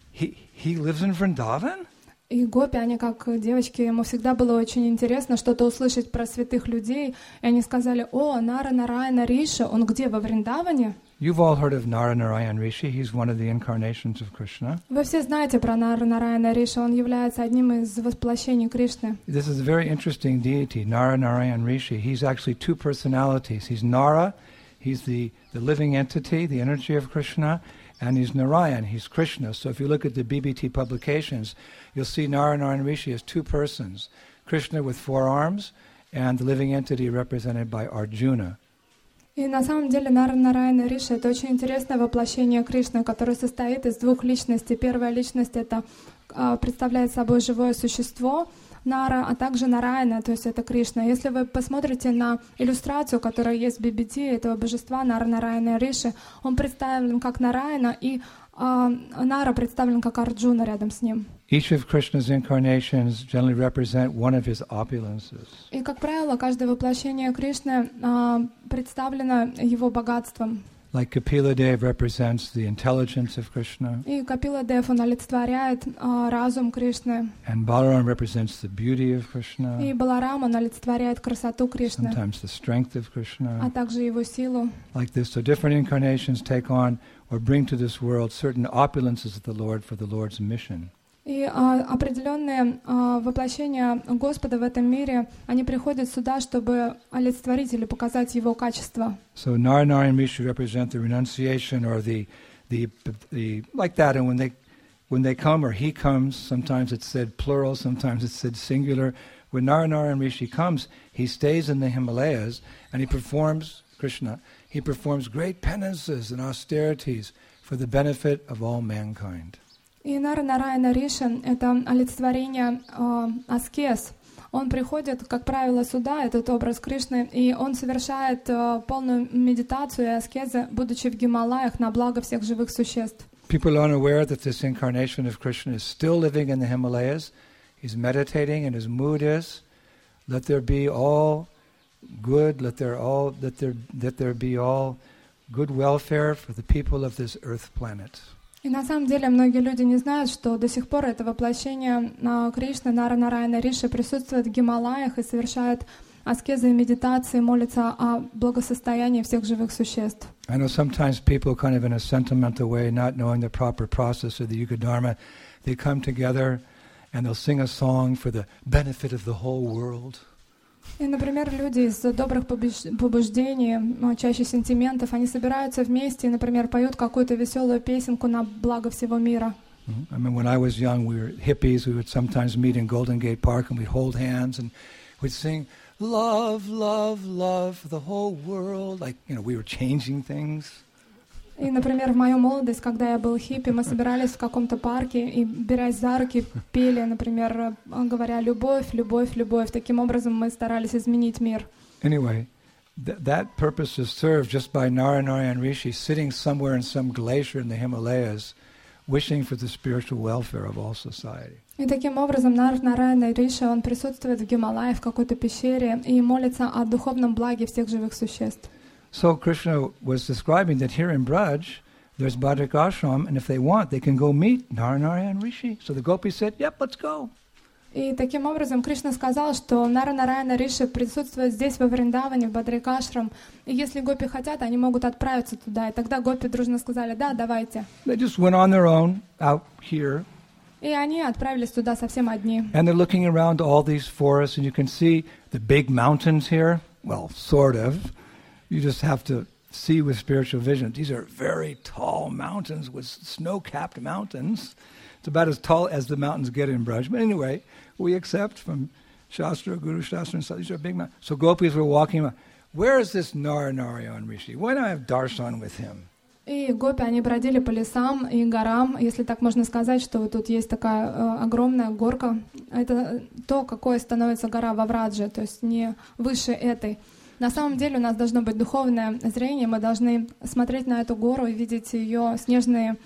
He lives in Vrindavan?" И гопи, они как девочки, ему всегда было очень интересно что-то услышать про святых людей. И они сказали, о, Нараяна Риша, он где, во Вриндаване? You've all heard of Narayan Rishi. He's one of the incarnations of Krishna. Вы все знаете про Нараяна Риша, он является одним из воплощений Кришны. This is a very interesting deity, Narayan Rishi. He's actually 2 personalities. He's Nara, he's the living entity, the energy of Krishna, and he's Narayan, he's Krishna. So if you look at the BBT publications, you'll see Narayan Rishi as 2 persons, Krishna with 4 arms, and the living entity represented by Arjuna. И на самом деле Нараяна Риша — это очень интересное воплощение Кришны, которое состоит из 2 личностей. Первая личность — это представляет собой живое существо, Нара, а также Нараяна, то есть это Кришна. Если вы посмотрите на иллюстрацию, которая есть в BBT этого божества Нараяна Риши, он представлен как Нараяна, и Нара представлен как Арджуна рядом с ним. Each of Krishna's incarnations generally represent one of his opulences. И, как правило, каждое воплощение Кришны представлено его богатством. Like Kapila Dev represents the intelligence of Krishna. И Капила Дев, он олицетворяет разум Кришны. And Balaram represents the beauty of Krishna. И Баларам, он олицетворяет красоту Кришны. Sometimes the strength of Krishna. А также его силу. Like this, so different incarnations take on or bring to this world certain opulences of the Lord for the Lord's mission. И определенные воплощения Господа в этом мире, они приходят сюда, чтобы олицетворить или показать Его качество. So Narayan Rishi represent the renunciation or the like that, and when they come or he comes, sometimes it's said plural, sometimes it's said singular. When Narayan Rishi comes, he stays in the Himalayas and he performs Krishna. He performs great penances and austerities for the benefit of all mankind. И Нараяна Риша — это олицетворение аскез. Он приходит, как правило, сюда, этот образ Кришны, и он совершает полную медитацию и аскезы, будучи в Гималаях, на благо всех живых существ. People are unaware that this incarnation of Krishna is still living in the Himalayas. He's meditating, and his mood is, let there be all good, let there be all good welfare for the people of this earth planet. И на самом деле многие люди не знают, что до сих пор это воплощение Кришны, Нараяна Риши, присутствует в Гималаях и совершает аскезы и медитации, молится о благосостоянии всех живых существ. I know sometimes people kind of in a sentimental way, not knowing the proper process of the Yuga Dharma, they come together and they'll sing a song for the benefit of the whole world. И, например, люди из добрых побуждений, чаще сентиментов, они собираются вместе и, например, поют какую-то веселую песенку на благо всего мира. I mean, when I was young, we were hippies. We would sometimes meet in Golden Gate Park and we'd hold hands and we'd sing, love, love, love for the whole world. Like, we were changing things. И, например, в мою молодость, когда я был хиппи, мы собирались в каком-то парке и, берясь за руки, пели, например, говоря «любовь, любовь, любовь». Таким образом мы старались изменить мир. Anyway, that purpose is served just by Nara-Narayan Rishi sitting somewhere in some glacier in the Himalayas, wishing for the spiritual welfare of all society. И таким образом Нараяна Риши, он присутствует в Гималае, в какой-то пещере, и молится о духовном благе всех живых существ. So Krishna was describing that here in Braj, there's Bhadrak Ashram, and if they want, they can go meet Nara-Narayan Rishi. So the gopis said, yep, let's go. И таким образом Кришна сказал, что Нара-Нараяна Риши присутствует здесь, во Вриндаване, в Бадрик-ашрам, и если гопи хотят, они могут отправиться туда. И тогда гопи дружно сказали, да, давайте. They just went on their own out here. И они отправились туда совсем одни. And they're looking around all these forests, and you can see the big mountains here. Well, sort of. You just have to see with spiritual vision. These are very tall mountains with snow-capped mountains. It's about as tall as the mountains get in Braj. But anyway, we accept from Shastra, Guru Shastra, and so these are big mountains. So gopis were walking around. Where is this Nara-Narayan Rishi? Why don't I have darshan with him? И гопи, они бродили по лесам и горам, если так можно сказать, что вот тут есть такая огромная горка. Это то, какое становится гора во Врадже, то есть не выше этой. На самом деле у нас должно быть духовное зрение, мы должны смотреть на эту гору и видеть ее снежные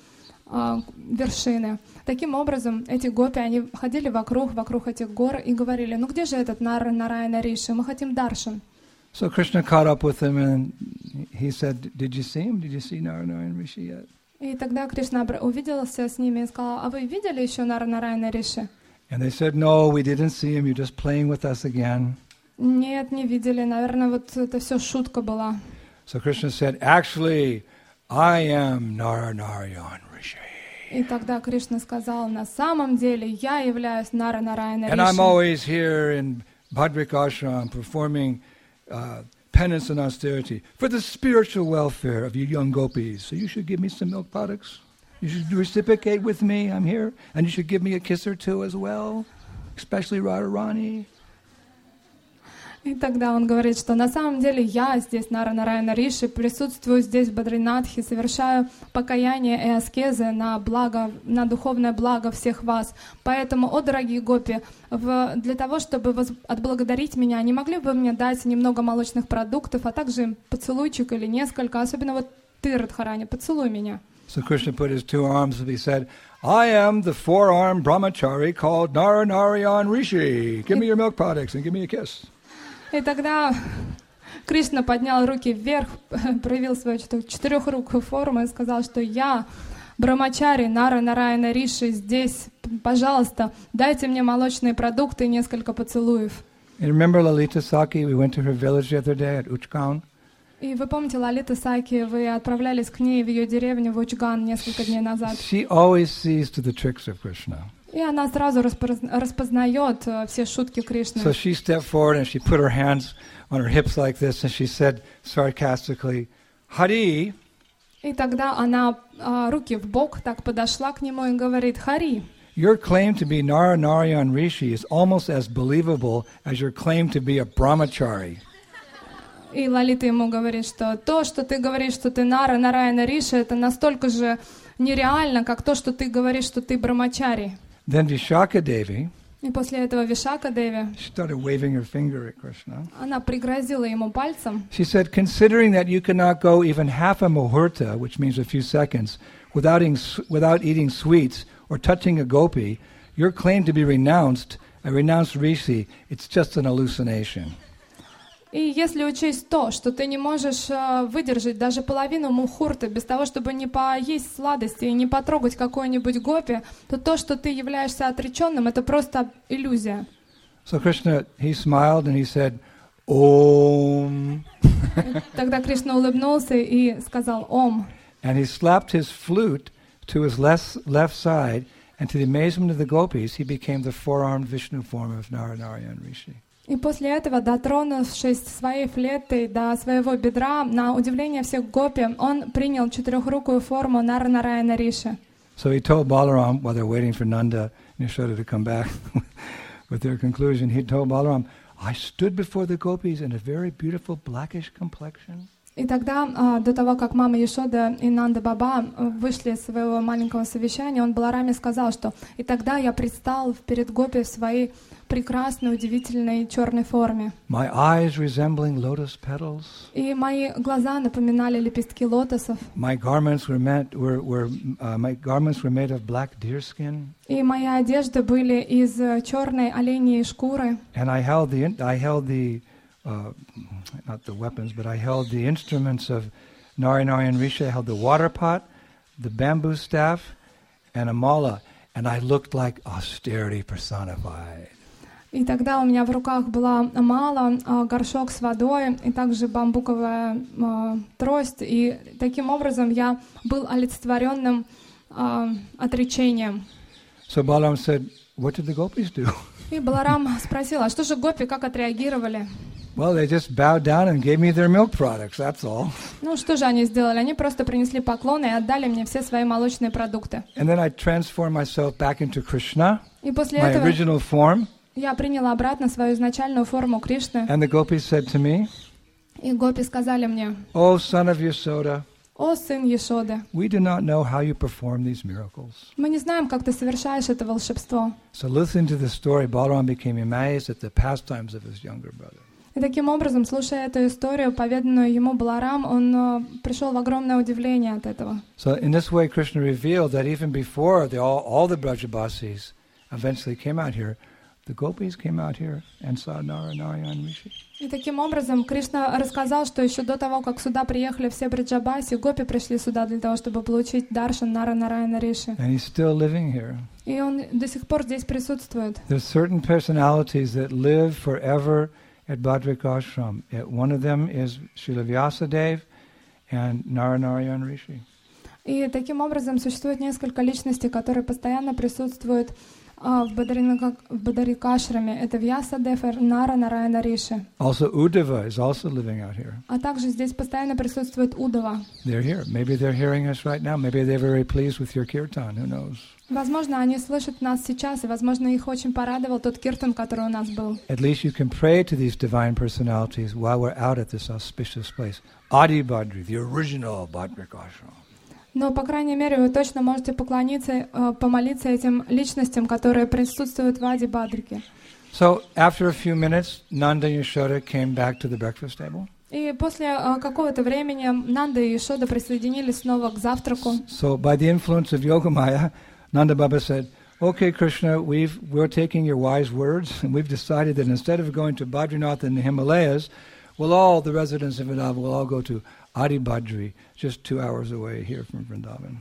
вершины. Таким образом, эти гопи, они ходили вокруг этих гор и говорили, ну где же этот Нара-Нараяна Риши, мы хотим даршан. So Krishna caught up with him and he said, did you see him? Did you see Nara-Narayan Rishi yet? И тогда Кришна увиделся с ними и сказал, а вы видели еще Нара-Нараяна Риши? And they said, no, we didn't see him, you're just playing with us again. Нет, не видели. Наверное, вот это все шутка была. So Krishna said, actually, I am Nara-Narayan Rishi. И тогда Кришна сказал, на самом деле, я являюсь Нара-Нараяна And I'm Риши. always here in Bhadrak Ashram performing penance and austerity for the spiritual welfare of you young gopis. So you should give me some milk products. You should reciprocate with me. I'm here. And you should give me a kiss or two as well, especially Radharani. И тогда он говорит, что на самом деле я здесь, Нара-Нараяна Риши, присутствую здесь в Бадринатхе, совершаю покаяние и аскезы на благо, на духовное благо всех вас. Поэтому, о дорогие гопи, для того, чтобы отблагодарить меня, не могли бы вы мне дать немного молочных продуктов, а также поцелуйчик или несколько, особенно вот ты, Радхарани, поцелуй меня. So Krishna put his two arms and he said, I am the four-armed brahmachari called Nara-Narayan Rishi. Give me your milk products and give me a kiss. И тогда Кришна поднял руки вверх, проявил свою четырехрукую форму и сказал, что я, Брамачари, Нара-Нараяна Риши, здесь, пожалуйста, дайте мне молочные продукты и несколько поцелуев. And remember Lalita Saki? We went to her village the other day at Uchkaun. И вы помните Лалита Саки, вы отправлялись к ней в ее деревню в Учган несколько дней назад. She always sees to the tricks of Krishna. И она сразу распознает все шутки Кришны. So she stepped forward and she put her hands on her hips like this and she said sarcastically, Hari. И тогда она руки в бок так подошла к нему и говорит, Хари. Your claim to be Nara-Narayan Rishi is almost as believable as your claim to be a brahmachari. И Лалита ему говорит, что то, что ты говоришь, что ты Нара-Нараяна Риши, это настолько же нереально, как то, что ты говоришь, что ты Брамачари. Then Vishaka Devi, И после этого Вишака Деви, she started waving her finger at Krishna. она пригрозила ему пальцем. She said, considering that you cannot go even half a muhurta, which means a few seconds, without eating sweets or touching a gopi, your claim to be renounced, a renounced rishi, it's just an hallucination. И если учесть то, что ты не можешь выдержать даже половину мухурты без того, чтобы не поесть сладости и не потрогать какой-нибудь гопи, то то, что ты являешься отреченным, это просто иллюзия. So Krishna, he smiled and he said, Om. Тогда Кришна улыбнулся и сказал «Ом». And he slapped his flute to his left side, and to the amazement of the gopis, he became the four-armed Vishnu form of Nara-Narayan Rishi. И после этого, дотронувшись своей флейтой до своего бедра, на удивление всех гопи, он принял четырехрукую форму Нара-Нараяна Риши. So he told Balaram, while they're waiting for Nanda and Yashoda to come back with their conclusion, he told Balaram, I stood before the gopis in a very beautiful blackish complexion. И тогда, до того, как мама Яшода и Нанда Баба вышли из своего маленького совещания, он Балараме сказал, что «И тогда я предстал перед Гопи в своей прекрасной, удивительной черной форме. My eyes resembling lotus petals. И мои глаза напоминали лепестки лотосов. My garments were made of black deer skin. И мои одежды были из черной оленьей шкуры. And I held the not the weapons, but I held the instruments of Narayana Rishi. I held the water pot, the bamboo staff, and a mala, and I looked like austerity personified. И тогда у меня в руках была мала, горшок с водой, и также бамбуковая трость. И таким образом я был олицетворенным отречением. So Balaram said, "What did the gopis do?" И Баларам спросил, а что же гопи, как отреагировали? Well, they just bowed down and gave me their milk products, that's all. Ну, что же они сделали? Они просто принесли поклоны и отдали мне все свои молочные продукты. And then I transformed myself back into Krishna, И после my этого original form. я приняла обратно свою изначальную форму Кришны. And the gopis said to me, И гопи сказали мне, "Oh, son of Yasoda, о, сын Яшоды, we do not know how you perform these miracles." мы не знаем, как ты совершаешь это волшебство. So listening to the story, Balaram became amazed at the pastimes of his younger brother. И таким образом, слушая эту историю, поведанную ему Баларам, он пришел в огромное удивление от этого. So in this way, Krishna revealed that even before all the Brajabasis eventually came out here, the gopis came out here and saw Narayana Rishi. И таким образом Кришна рассказал, что еще до того, как сюда приехали все браджабаси, гопи пришли сюда для того, чтобы получить даршан Нарайана Риши. And he's still living here. И он до сих пор здесь присутствует. There's certain personalities that live forever at Bhadrik Ashram. One of them is Srila Vyasadeva and Narayana Rishi. И таким образом существует несколько личностей, которые постоянно присутствуют в Бадарикашраме. Это Вьясадев и Нарайана Риши. Also Uddhava is also living out here. А также здесь постоянно присутствует Удава. They're here. Maybe they're hearing us right now. Maybe they're very pleased with your kirtan. Who knows? Возможно, они слышат нас сейчас, и, возможно, их очень порадовал тот киртан, который у нас был. At least you can pray to these divine personalities while we're out at this auspicious place. Adi Badri, the original Bhadrik Ashram. Но, по крайней мере, вы точно можете поклониться, помолиться этим личностям, которые присутствуют в Ади Бадрике. So, after a few minutes, Nanda and Yashoda came back to the breakfast table. И после какого-то времени Нанда и Яшода присоединились снова к завтраку. So, by the influence of Yogamaya, Nanda Baba said, "Okay, Krishna, we're taking your wise words, and we've decided that instead of going to Badrinath in the Himalayas, the residents of Vrindavan will all go to Adi Badri, just 2 hours away here from Vrindavan."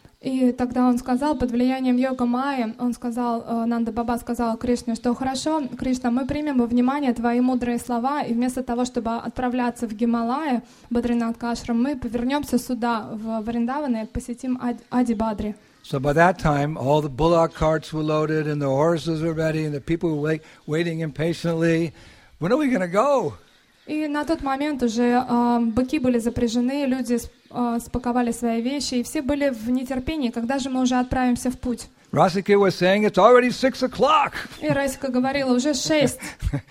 И тогда он сказал, под влиянием йога Майи, Нанда Баба сказал Кришне, что хорошо, Кришна, мы примем во внимание твои мудрые слова, и вместо того, чтобы отправляться в Гималайи, Бадринат Кашрам, мы повернемся сюда, в Вриндаван, и посетим Ади Бадри. So by that time, all the bullock carts were loaded, and the horses were ready, and the people were waiting impatiently. When are we going to go? И на тот момент уже быки были запряжены, люди спаковали свои вещи, и все были в нетерпении, когда же мы уже отправимся в путь. Rasika was saying, "It's already 6 o'clock." И Расика говорила, уже 6.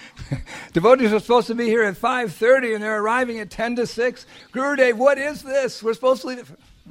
Devotees are supposed to be here at 5:30, and they're arriving at 10 to 6. Gurudev, what is this? We're supposed to leave.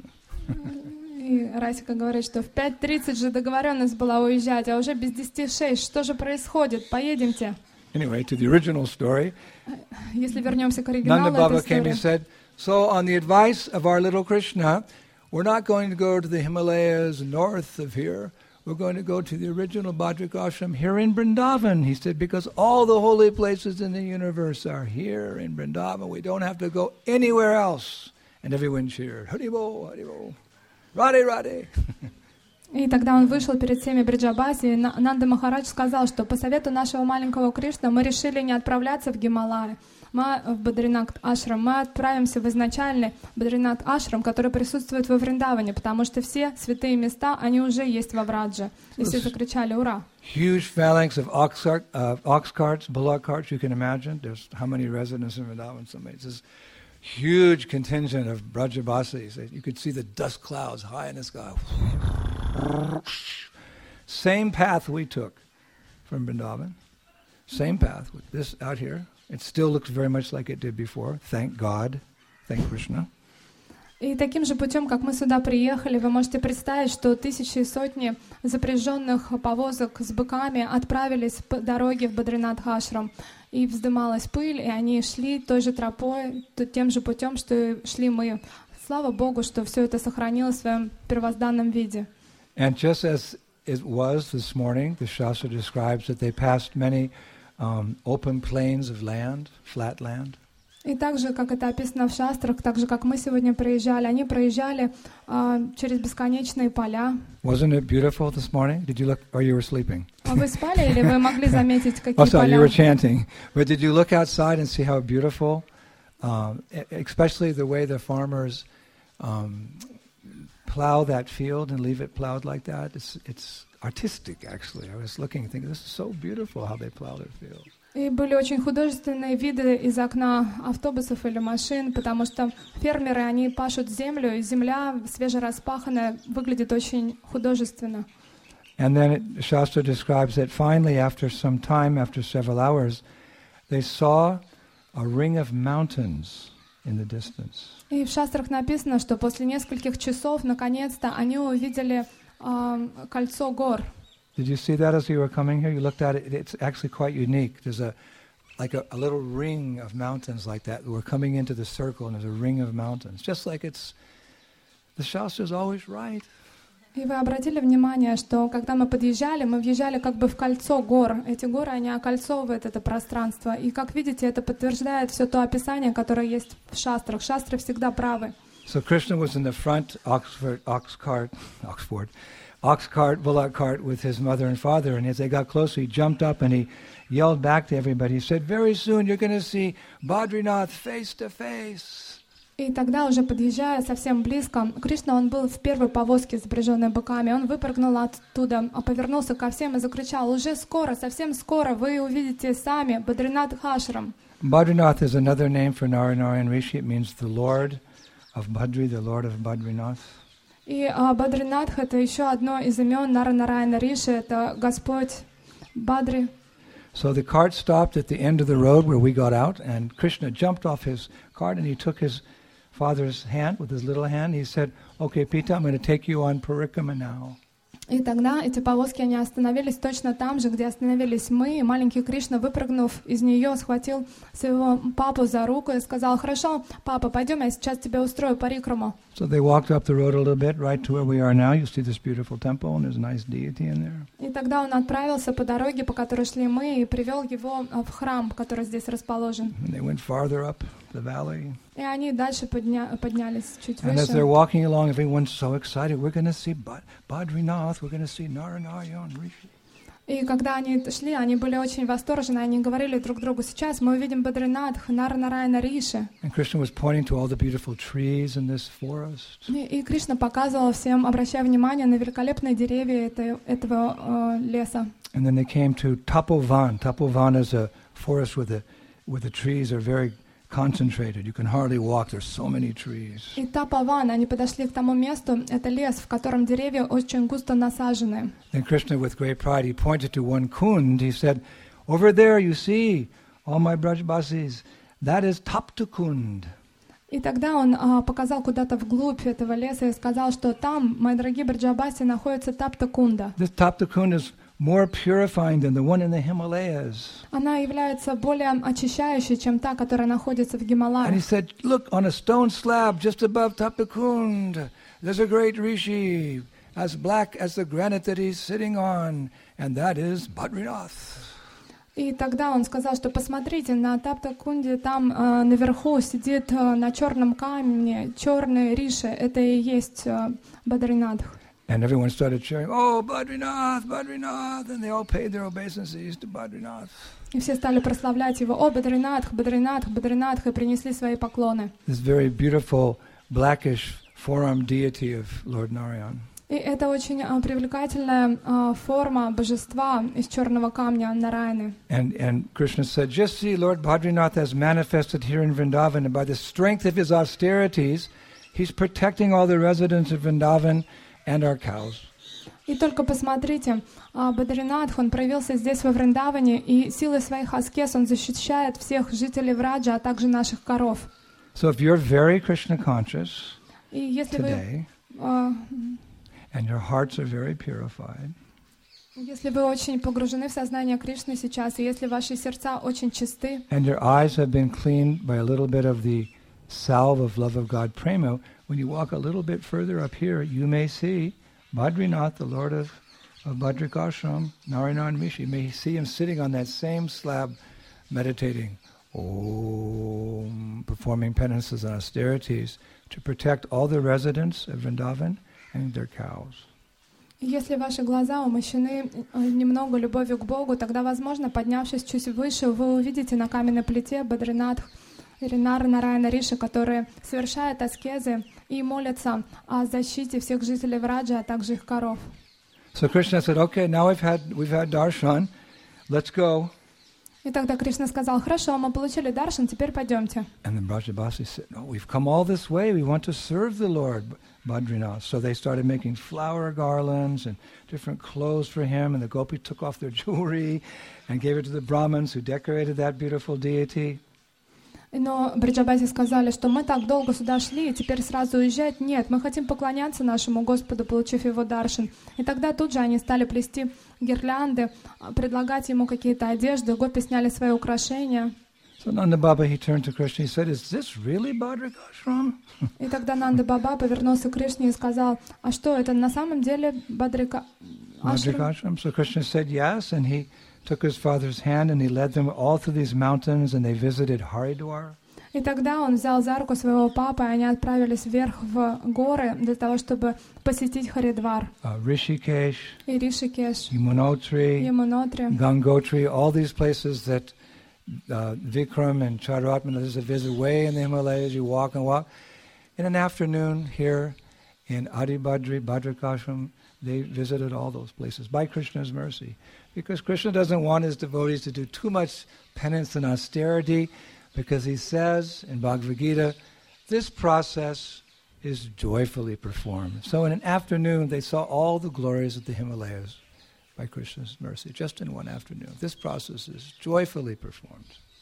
И Расика говорит, что в 5:30 же договоренность была уезжать, а уже без 10:06. Что же происходит? Поедемте. Anyway, to the original story, Если вернемся к оригиналу Nanda Baba этой came and истории. said, "So on the advice of our little Krishna, we're not going to go to the Himalayas north of here. We're going to go to the original Bhadrik Ashram here in Vrindavan," he said, "because all the holy places in the universe are here in Vrindavan. We don't have to go anywhere else." And everyone cheered, "Hari Bol, Hari Bol, Radhe Radhe." И тогда он вышел перед всеми Бриджабаси, и Нанда Махарадж сказал, что по совету нашего маленького Кришны мы решили не отправляться в Гималаи, в Бадринат Ашрам, мы отправимся в изначальный Бадринат Ашрам, который присутствует во Вриндаване, потому что все святые места, они уже есть во Врадже. И все закричали «Ура!». Huge phalanx of ox carts, bullock carts, you can imagine. There's how many residents in Vrindavan? This huge contingent of Brajabasis. You could see the dust clouds high in the sky. Same path we took from Vrindavan. Same path with this out here. It still looks very much like it did before. Thank God. Thank Krishna. И таким же путем, как мы сюда приехали, вы можете представить, что тысячи и сотни запряженных повозок с быками отправились по дороге в Бадринатх-ашрам. И вздымалась пыль, и они шли той же тропой, тем же путем, что и шли мы. Слава Богу, что все это сохранилось в своем первозданном виде. And just as it was this morning, the Shastra describes that they passed many open plains of land, flat land. И так же, как это описано в шастрах, так же, как мы сегодня проезжали, они проезжали через бесконечные поля. Wasn't it beautiful this morning? Did you look, or you were sleeping? А вы спали или вы могли заметить, какие Oh, sorry, you поля? were chanting. But did you look outside and see how beautiful, especially the way the farmers plow that field and leave it plowed like that? It's artistic, actually. I was looking, thinking, this is so beautiful how they plow their fields. И были очень художественные виды из окна автобусов или машин, потому что фермеры, они пашут землю, и земля свежераспаханная выглядит очень художественно. And then Shastra describes that finally, after some time, after several hours, they saw a ring of mountains in the distance. И в шастрах написано, что после нескольких часов, наконец-то, они увидели кольцо гор. Did you see that as you were coming here? You looked at it. It's actually quite unique. There's a little ring of mountains like that. We're coming into the circle, and there's a ring of mountains. Just like it's, the Shastra is always right. И вы обратили внимание, что когда мы подъезжали, мы въезжали как бы в кольцо гор. Эти горы, они окольцовывают это пространство. И, как видите, это подтверждает все то описание, которое есть в шастрах. Шастры всегда правы. So Krishna was in the front ox cart, bullock cart with his mother and father, and as they got closer, he jumped up and he yelled back to everybody. He said, "Very soon you're going to see Badrinath face to face." И тогда, уже подъезжая совсем близко, Кришна, он был в первой повозке, запряженной быками. Он выпрыгнул оттуда, повернулся ко всем и закричал: «Уже скоро, совсем скоро вы увидите сами Бадринатх-ашрам». Badrinath is another name for Narayana Rishi. It means the Lord of Badri, the Lord of Badrinath. И Бадринатх — это еще одно из имен Нарайана Риши, это Господь Бадри. So the cart stopped at the end of the road where we got out, and Krishna jumped off his cart and he took his father's hand with his little hand. He said, "Okay, Pita, I'm going to take you on Parikrama now." И тогда эти повозки, они остановились точно там же, где остановились мы, и маленький Кришна, выпрыгнув из нее, схватил своего папу за руку и сказал: «Хорошо, папа, пойдем, я сейчас тебе устрою парикраму». So they walked up the road a little bit, right to where we are now. You see this beautiful temple, and there's a nice deity in there. И тогда он отправился по дороге, по которой шли мы, и привел его в храм, который здесь расположен. And they went farther up the valley. И они дальше поднялись чуть And as выше. they're walking along, everyone's so excited. We're going to see Badrinath. We're going to see Narayana Rishi. И когда они шли, они были очень восторжены, они говорили друг другу: «Сейчас мы увидим Бадринатх, Нарайана Риши». And Krishna was pointing to all the beautiful trees in this forest. И Кришна показывал всем, обращая внимание на великолепные деревья этого леса. And then they came to Tapovan. Tapovan is a forest where the trees are very concentrated. You can hardly walk. There's so many trees. И Тапаван, они подошли к тому месту, это лес, в котором деревья очень густо насажены. Then Krishna, with great pride, he pointed to one kund. He said, "Over there, you see, all my Brajbasis, that is Taptakund." И тогда он показал куда-то вглубь этого леса и сказал, что там, мои дорогие Браджабаси, находится Таптакунда. This Taptakund is more purifying than the one in the Himalayas. Она является более очищающей, чем та, которая находится в And he Гималаях. said, "Look, on a stone slab just above Taptakund, there's a great rishi, as black as the granite that he's sitting on, and that is Badrinath." И тогда он сказал, что посмотрите, на Таптакунде там наверху сидит на черном камне черный риши, это и есть Бадринатх. And everyone started cheering, "Oh, Badrinath, Badrinath!" And they all paid their obeisances to Badrinath. И все стали прославлять его: «О, Бадринатх, Бадринатх, Бадринатх», и принесли свои поклоны. This very beautiful blackish four-armed deity of Lord Narayan. И это очень привлекательная форма божества из черного камня Нараяны. And Krishna said, "Just see, Lord Badrinath has manifested here in Vrindavan, and by the strength of his austerities, he's protecting all the residents of Vrindavan and our cows." И только посмотрите, Бадринатх, он проявился здесь во Вриндаване, и силой своих аскез он защищает всех жителей Враджа, а также наших коров. So if you're very Krishna conscious И если вы, today, and your hearts are very purified, если вы очень погружены в сознание Кришны сейчас, и если ваши сердца очень чисты, and your eyes have been cleaned by a little bit of the salve of love of God prema, when you walk a little bit further up here, you may see Badrinath, the Lord of Badrikashram, Narayana Rishi. You may see him sitting on that same slab, meditating, Om, performing penances and austerities to protect all the residents of Vrindavan and their cows. если ваши глаза умощены немного любовью к Богу, тогда, возможно, поднявшись чуть выше, вы увидите на каменной плите Бадринатх или Нарайана Риши, которые совершают аскезы и молятся о защите всех жителей Враджи, а также их коров. So Krishna said, okay, now we've had darshan, let's go. И тогда Кришна сказал: хорошо, мы получили даршан, теперь пойдемте. And the Brajabasi said, no, we've come all this way, we want to serve the Lord, Badrinath. So they started making flower garlands and different clothes for him, and the gopis took off their jewelry and gave it to the Brahmins who decorated that beautiful deity. Но Браджабаси сказали, что мы так долго сюда шли, и теперь сразу уезжать? Нет, мы хотим поклоняться нашему Господу, получив его даршан. И тогда тут же они стали плести гирлянды, предлагать ему какие-то одежды, гопи сняли свои украшения. So Nanda Baba, he turned to Krishna, he said, is this really Badrikashram? И тогда Нанда Баба повернулся к Кришне и сказал: а что, это на самом деле Бадрикашрам? So Krishna said yes, and he took his father's hand and he led them all through these mountains and they visited Haridwar. И тогда он взял за руку своего папы, и они отправились вверх в горы для того, чтобы посетить Харидвар. Rishikesh, и Ришикеш, Yamunotri, Gangotri, all these places that Vikram and Charuatman others have visited way in the Himalayas. You walk and walk. In an afternoon here in Adibadri, Badrikashram, they visited all those places by Krishna's mercy. Because Krishna doesn't want his devotees to do too much penance and austerity, because he says in Bhagavad Gita, this process is joyfully performed. So in an afternoon, they saw all the glories of the Himalayas by Krishna's mercy, just in one afternoon. This process is joyfully performed.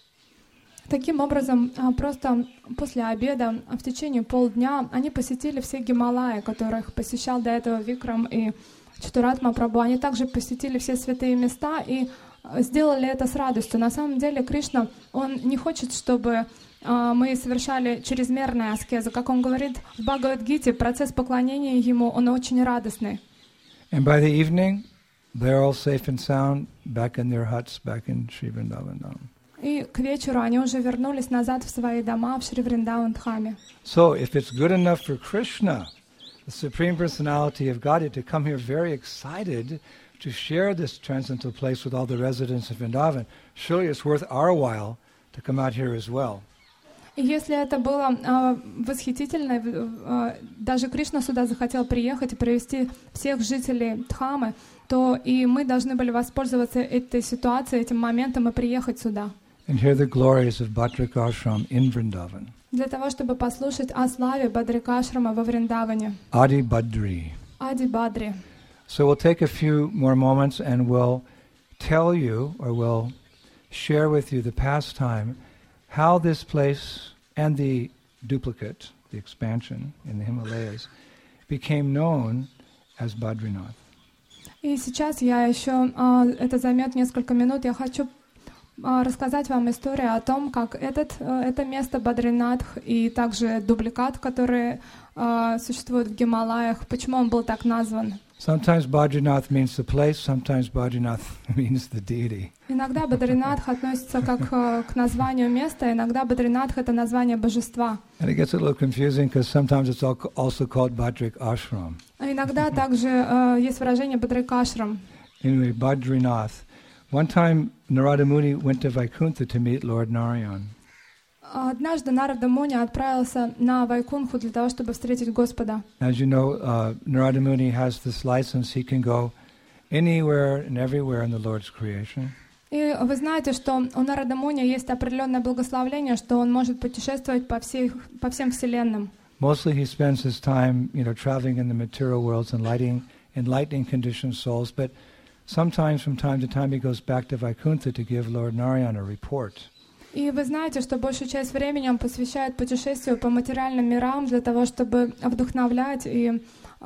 Таким образом, просто после обеда, в течение полдня, они посетили все Гималаи, которых посещал до этого Викрам и Чатуратма Прабху. Они также посетили все святые места и сделали это с радостью. На самом деле Кришна, он не хочет, чтобы мы совершали чрезмерные аскезы. Как он говорит в Бхагавад-гите, процесс поклонения ему, он очень радостный. And by the evening, they're all safe and sound, back in their huts, back in Sri Vrindavan Dham. И к вечеру они уже вернулись назад в свои дома в Шри Вриндаван-дхаме. So if it's good enough for Krishna, the Supreme Personality of Godhead, to come here very excited to share this transcendental place with all the residents of Vrindavan, surely it's worth our while to come out here as well. И если это было восхитительно, даже Кришна сюда захотел приехать и привести всех жителей Дхамы, то и мы должны были воспользоваться этой ситуацией, этим моментом и приехать сюда. And hear the glories of Badrikashram in Vrindavan. Для того, чтобы послушать о славе Бадрикашрама во Вриндаване. Adi Badri. Ади Бадри. So we'll take a few more moments and we'll tell you, or we'll share with you the pastime, how this place and the duplicate, the expansion in the Himalayas, became known as Badrinath. И сейчас я еще, это займет несколько минут, я хочу рассказать вам историю о том, как это место Бадринатх и также дубликат, который существует в Гималаях, почему он был так назван. Sometimes Badrinath means the place, sometimes Badrinath means the deity. Иногда Бадринатх относится как к названию места, иногда Бадринатх — это название божества. And it gets a little confusing because sometimes it's also called Badrik Ashram. Иногда также есть выражение Бадрикашрам. Anyway, Badrinath. One time Narada Muni went to Vaikuntha to meet Lord Narayan. Однажды Нарада Муни отправился на Вайкунху для того, чтобы встретить Господа. As you know, Narada Muni has this license. He can go anywhere and everywhere in the Lord's creation. И вы знаете, что у Нарада Муни есть определенное благословение, что он может путешествовать по всем вселенным. Mostly he spends his time, traveling in the material worlds and enlightening conditioned souls, but sometimes from time to time he goes back to Vaikuntha to give Lord Narayan a report. И вы знаете, что большую часть времени он посвящает путешествию по материальным мирам для того, чтобы вдохновлять и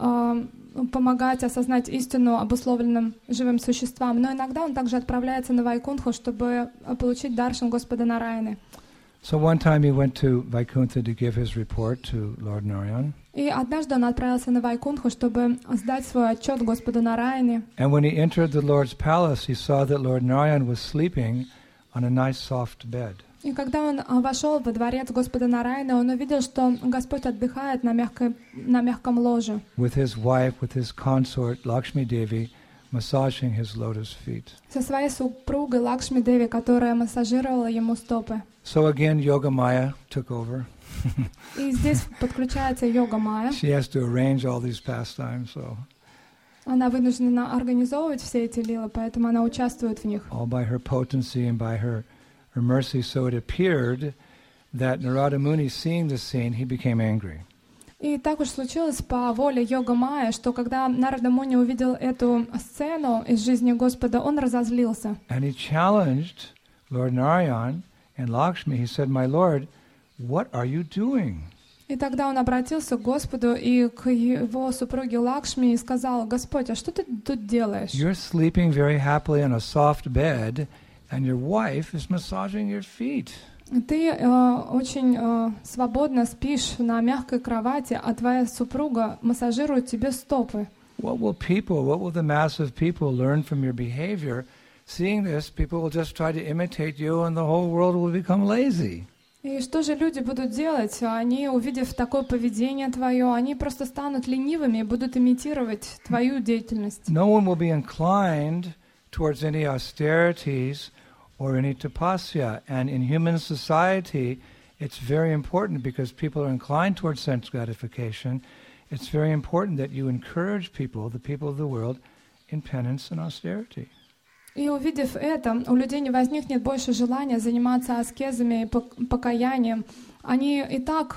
помогать осознать истину обусловленным живым существам. Но иногда он также отправляется на Вайкунтху, чтобы получить даршан Господа Нараяны. So one time he went to Vaikuntha to give his report to Lord Narayan. И однажды он отправился на Вайкунтху, чтобы сдать свой отчет Господу Нараяне. And when he entered the Lord's palace, he saw that Lord Narayan was sleeping on a nice soft bed. И когда он вошел во дворец Господа Нараяны, он увидел, что Господь отдыхает на мягком ложе. With his wife, with his consort, Lakshmi Devi, massaging his lotus feet. Со своей супругой Лакшми Деви, которая массажировала ему стопы. So again, Yoga Maya took over. И здесь подключается Йога Майя. She has to arrange all these pastimes, so Она вынуждена организовывать все эти лилы, поэтому она участвует в них. all by her potency and by her mercy. So it appeared that Narada Muni, seeing the scene, he became angry. И так уж случилось по воле Йога Майя, что когда Нарада Муни увидел эту сцену из жизни Господа, он разозлился. And he challenged Lord Narayan and Lakshmi. He said, "My Lord, what are you doing?" И тогда он обратился к Господу и к его супруге Лакшми и сказал: «Господь, а что ты тут делаешь? You're sleeping very happily on a soft bed, and your wife is massaging your feet. Ты очень свободно спишь на мягкой кровати, а твоя супруга массажирует тебе стопы». What will the mass of people learn from your behavior? Seeing this, people will just try to imitate you, and the whole world will become lazy. И что же люди будут делать? Они, увидев такое поведение твое, они просто станут ленивыми и будут имитировать твою деятельность. No one will be inclined towards any austerities or any tapasya. And in human society, it's very important because people are inclined towards sense gratification. It's very important that you encourage people, the people of the world, in penance and austerity. И увидев это, у людей не возникнет больше желания заниматься аскезами и покаянием. Они и так,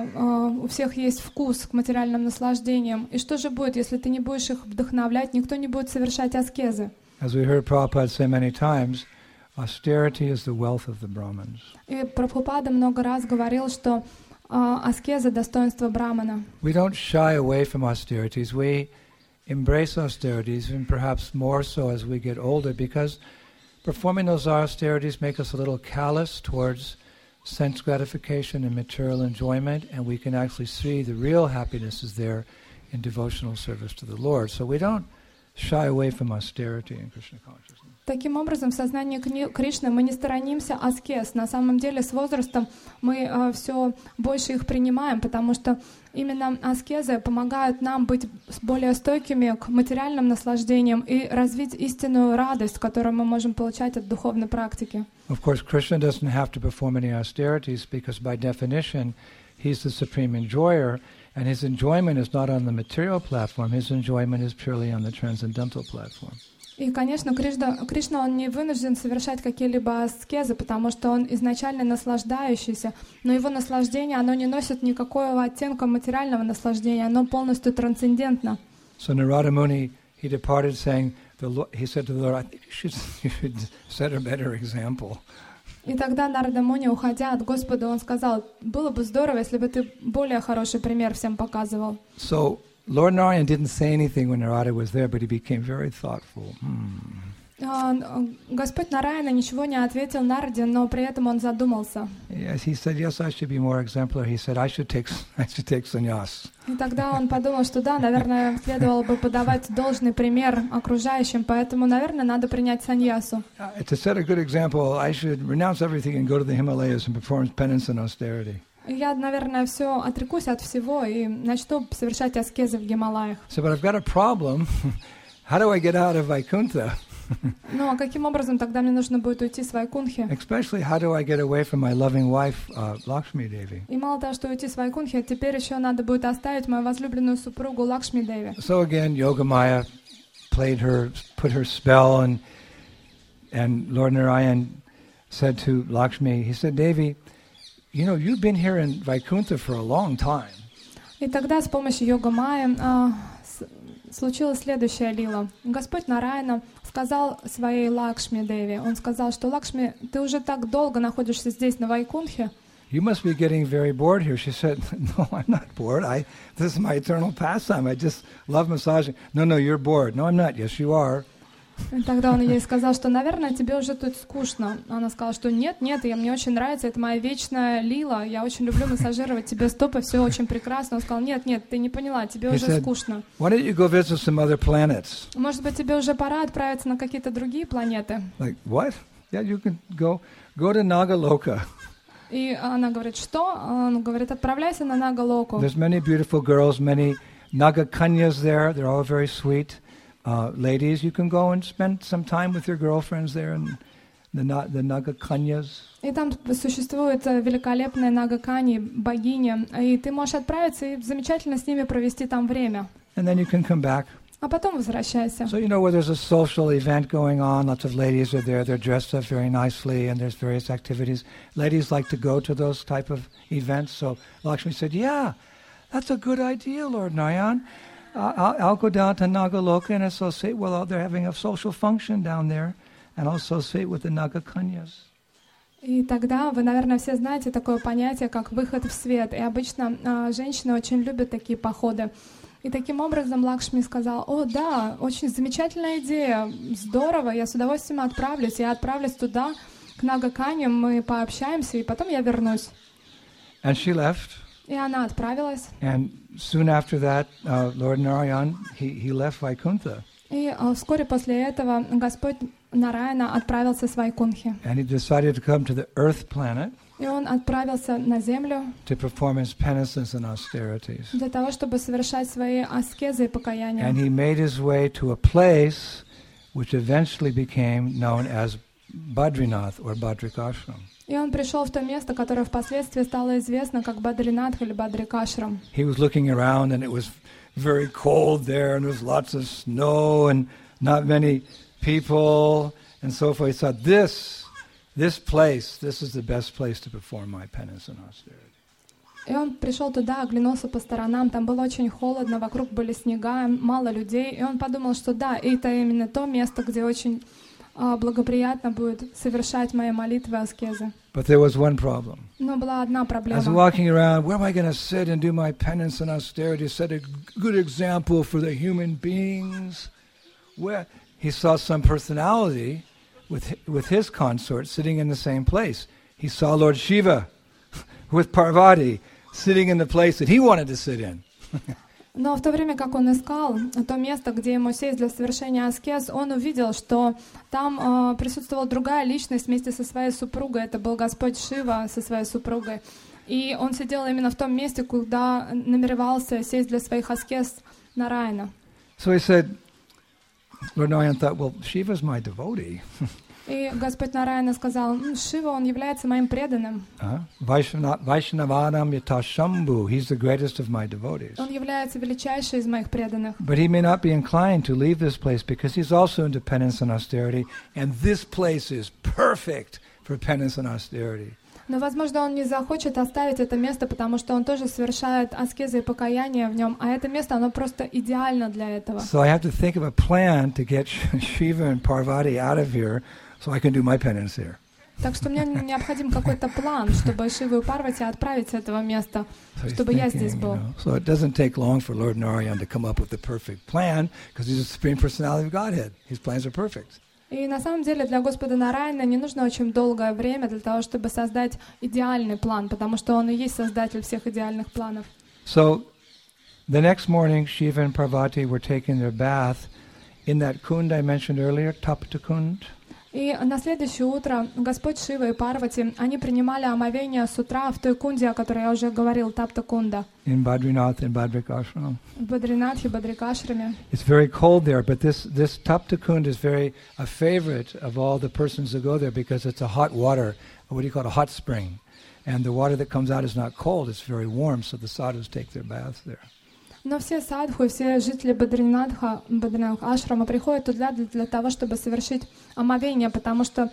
у всех есть вкус к материальным наслаждениям. И что же будет, если ты не будешь их вдохновлять, никто не будет совершать аскезы? As we heard Prabhupada say many times, austerity is the wealth of the Brahmins. И Прабхупада много раз говорил, что аскеза — достоинство брамана. We don't shy away from austerities. We embrace austerities, and perhaps more so as we get older, because performing those austerities make us a little callous towards sense gratification and material enjoyment, and we can actually see the real happiness is there in devotional service to the Lord. So we don't shy away from austerity in Krishna consciousness. Таким образом, в сознании Кришны мы не сторонимся аскез. На самом деле, с возрастом мы все больше их принимаем, потому что именно аскезы помогают нам быть более стойкими к материальным наслаждениям и развить истинную радость, которую мы можем получать от духовной практики. Of course, Krishna doesn't have to perform any austerities because by definition, he's the supreme enjoyer, and his enjoyment is not on the material platform, his enjoyment is purely on the transcendental platform. И, конечно, Кришна, он не вынужден совершать какие-либо аскезы, потому что он изначально наслаждающийся, но его наслаждение, оно не носит никакого оттенка материального наслаждения, оно полностью трансцендентно. So Narada Muni, he departed saying, he said to the Lord, I think you should set a better example. И тогда Нарада Муни, уходя от Господа, он сказал: было бы здорово, если бы ты более хороший пример всем показывал. So Lord Narayan didn't say anything when Narada was there, but he became very thoughtful. Господь Нараяна ничего не ответил Нараде, но при этом он задумался. Yes, he said, yes, I should be more exemplary. He said, I should take sannyas. И тогда он подумал, что да, наверное, следовало бы подавать должный пример окружающим, поэтому, наверное, надо принять саньясу. To set a good example, I should renounce everything and go to the Himalayas and perform penance and austerity. Я, наверное, все отрекусь от всего и начну совершать аскезы в Гималаях. So, but I've got a problem. How do I get out of Vaikuntha? Ну, а каким образом тогда мне нужно будет уйти с Вайкунтхи? Especially, how do I get away from my loving wife, Lakshmi Devi? И мало того, что уйти с Вайкунтхи, теперь еще надо будет оставить мою возлюбленную супругу Лакшми Деви. So again, Yoga Maya put her spell, and Lord Narayan said to Lakshmi, he said, Devi, you know, you've been here in Vaikuntha for a long time. И тогда с помощью Йога Майи случилась следующая лила. Господь Нараяна сказал своей Лакшми Деви, он сказал, что Лакшми, ты уже так долго находишься здесь, на Вайкунхе. You must be getting very bored here. She said, no, I'm not bored. This is my eternal pastime. I just love massaging. No, you're bored. No, I'm not. Yes, you are. И тогда он ей сказал, что, наверное, тебе уже тут скучно. Она сказала, что нет, мне очень нравится, это моя вечная лила, я очень люблю массажировать тебе стопы, все очень прекрасно. Он сказал, нет, ты не поняла, тебе уже скучно. Why don't you go visit some other planets? Может быть, тебе уже пора отправиться на какие-то другие планеты? Like, what? Yeah, you can go to Nagaloka. И она говорит, что? Он говорит, отправляйся на Нагалоку. There's many beautiful girls, many Nagakanyas there. They're all very sweet. Ladies, you can go and spend some time with your girlfriends there and the Nagakanyas. И там существует великолепная Нагакани, богиня, и ты можешь отправиться и замечательно с ними провести там время. And then you can come back. А потом возвращайся. So where there's a social event going on, lots of ladies are there, they're dressed up very nicely, and there's various activities. Ladies like to go to those type of events. So Lakshmi said, yeah, that's a good idea, Lord Narayan. I'll go down to Nagaloka and associate, they're having a social function down there, and I'll associate with the Nagakanyas. И тогда вы, наверное, все знаете такое понятие, как выход в свет. И обычно женщины очень любят такие походы. И таким образом Лакшми сказал, о, да, очень замечательная идея, здорово, я с удовольствием отправлюсь. Я отправлюсь туда, к Нагаканям, мы пообщаемся, и потом я вернусь. And she left. И она отправилась. And soon after that, Lord Narayan, he left Vaikuntha. И вскоре после этого Господь Нараяна отправился с Вайкунхи. And he decided to come to the earth planet. И он отправился на землю to perform his penances and austerities. Для того, чтобы совершать свои аскезы и покаяния. And he made his way to a place which eventually became known as Badrinath or Badrikashram. И он пришел в то место, которое впоследствии стало известно как Бадринатх или Бадрикашрам. He was looking around and it was very cold there and there was lots of snow and not many people and so forth. He thought this place, this is the best place to perform my penance and austerity. И он пришел туда, оглянулся по сторонам, там было очень холодно, вокруг были снега, мало людей, и он подумал, что да, это именно то место, где очень благоприятно будет совершать мои молитвы и аскезы. But there was one problem. Но была одна проблема. As walking around, where am I going to sit and do my penance and austerity? Set a good example for the human beings. Where he saw some personality with his consort sitting in the same place. He saw Lord Shiva with Parvati sitting in the place that he wanted to sit in. Но в то время, как он искал то место, где ему сесть для совершения аскез, он увидел, что там присутствовала другая личность вместе со своей супругой. Это был Господь Шива со своей супругой. И он сидел именно в том месте, куда намеревался сесть для своих аскез Нараяна. So he said, Lord Narayan thought, well, Shiva's my devotee. И Господь Нараяна сказал, Шива, он является моим преданным. Vaishnavadam yata Shambhu, he's the greatest of my devotees. Он является величайший из моих преданных. But he may not be inclined to leave this place because he's also into penance and austerity, and this place is perfect for penance and austerity. Но, возможно, он не захочет оставить это место, потому что он тоже совершает аскезы и покаяние в нем, а это место, оно просто идеально для этого. So I have to think of a plan to get Shiva and Parvati out of here, so I can do my penance here. Так что мне необходим какой-то план, чтобы Шиву и Парвати отправить с этого места, чтобы я здесь был. So it doesn't take long for Lord Narayan to come up with the perfect plan, because he's the Supreme Personality of Godhead. His plans are perfect. И на самом деле для Господа Нараяна не нужно очень долгое время для того, чтобы создать идеальный план, потому что Он и есть создатель всех идеальных планов. So the next morning, Shiva and Parvati were taking their bath in that kund I mentioned earlier, Tapta Kund. И на следующее утро Господь Шива и Парвати, они принимали омовение с утра в той кунде, о которой я уже говорил, Тапта Кунда. In Badrinath and Badrikashram. В Бадринатхе, Бадрикашраме. It's very cold there, but this Tapta Kund is very a favorite of all the persons who go there because it's a hot water, what do you call it, a hot spring. And the water that comes out is not cold, it's very warm, so the sadhus take their baths there. Но все садху, все жители Бадринатха, Ашрама приходят туда для того, чтобы совершить омовение, потому что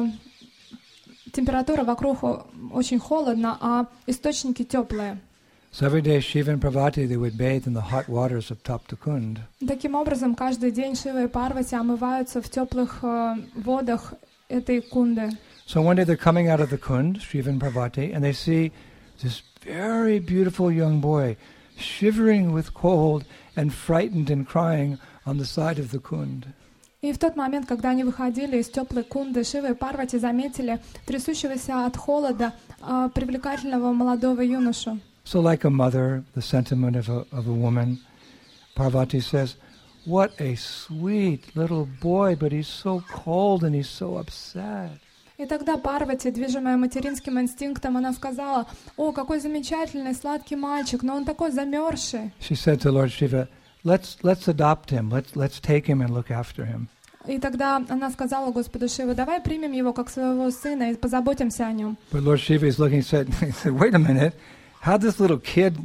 температура вокруг очень холодна, а источники теплые. So every day Shiva and Parvati, they would bathe in the hot waters of Tapta Kund. Таким образом, каждый день Шива и Парвати омываются в теплых водах этой кунды. So one day they're coming out of the Kund, Shiva and Parvati, and they see this very beautiful young boy shivering with cold and frightened and crying on the side of the Kund. И в тот момент, когда они выходили из теплой кунды, Шива и Парвати заметили трясущегося от холода привлекательного молодого юношу. So like a mother, the sentiment of a woman, Parvati says, "What a sweet little boy, but he's so cold and he's so upset." И тогда Парвати, движимая материнским инстинктом, она сказала: «О, какой замечательный, сладкий мальчик, но он такой замерзший». She said to Lord Shiva, let's adopt him, let's take him and look after him. И тогда она сказала Господу Шиве: «Давай примем его как своего сына и позаботимся о нем». But Lord Shiva is looking and said, "Wait a minute, how'd this little kid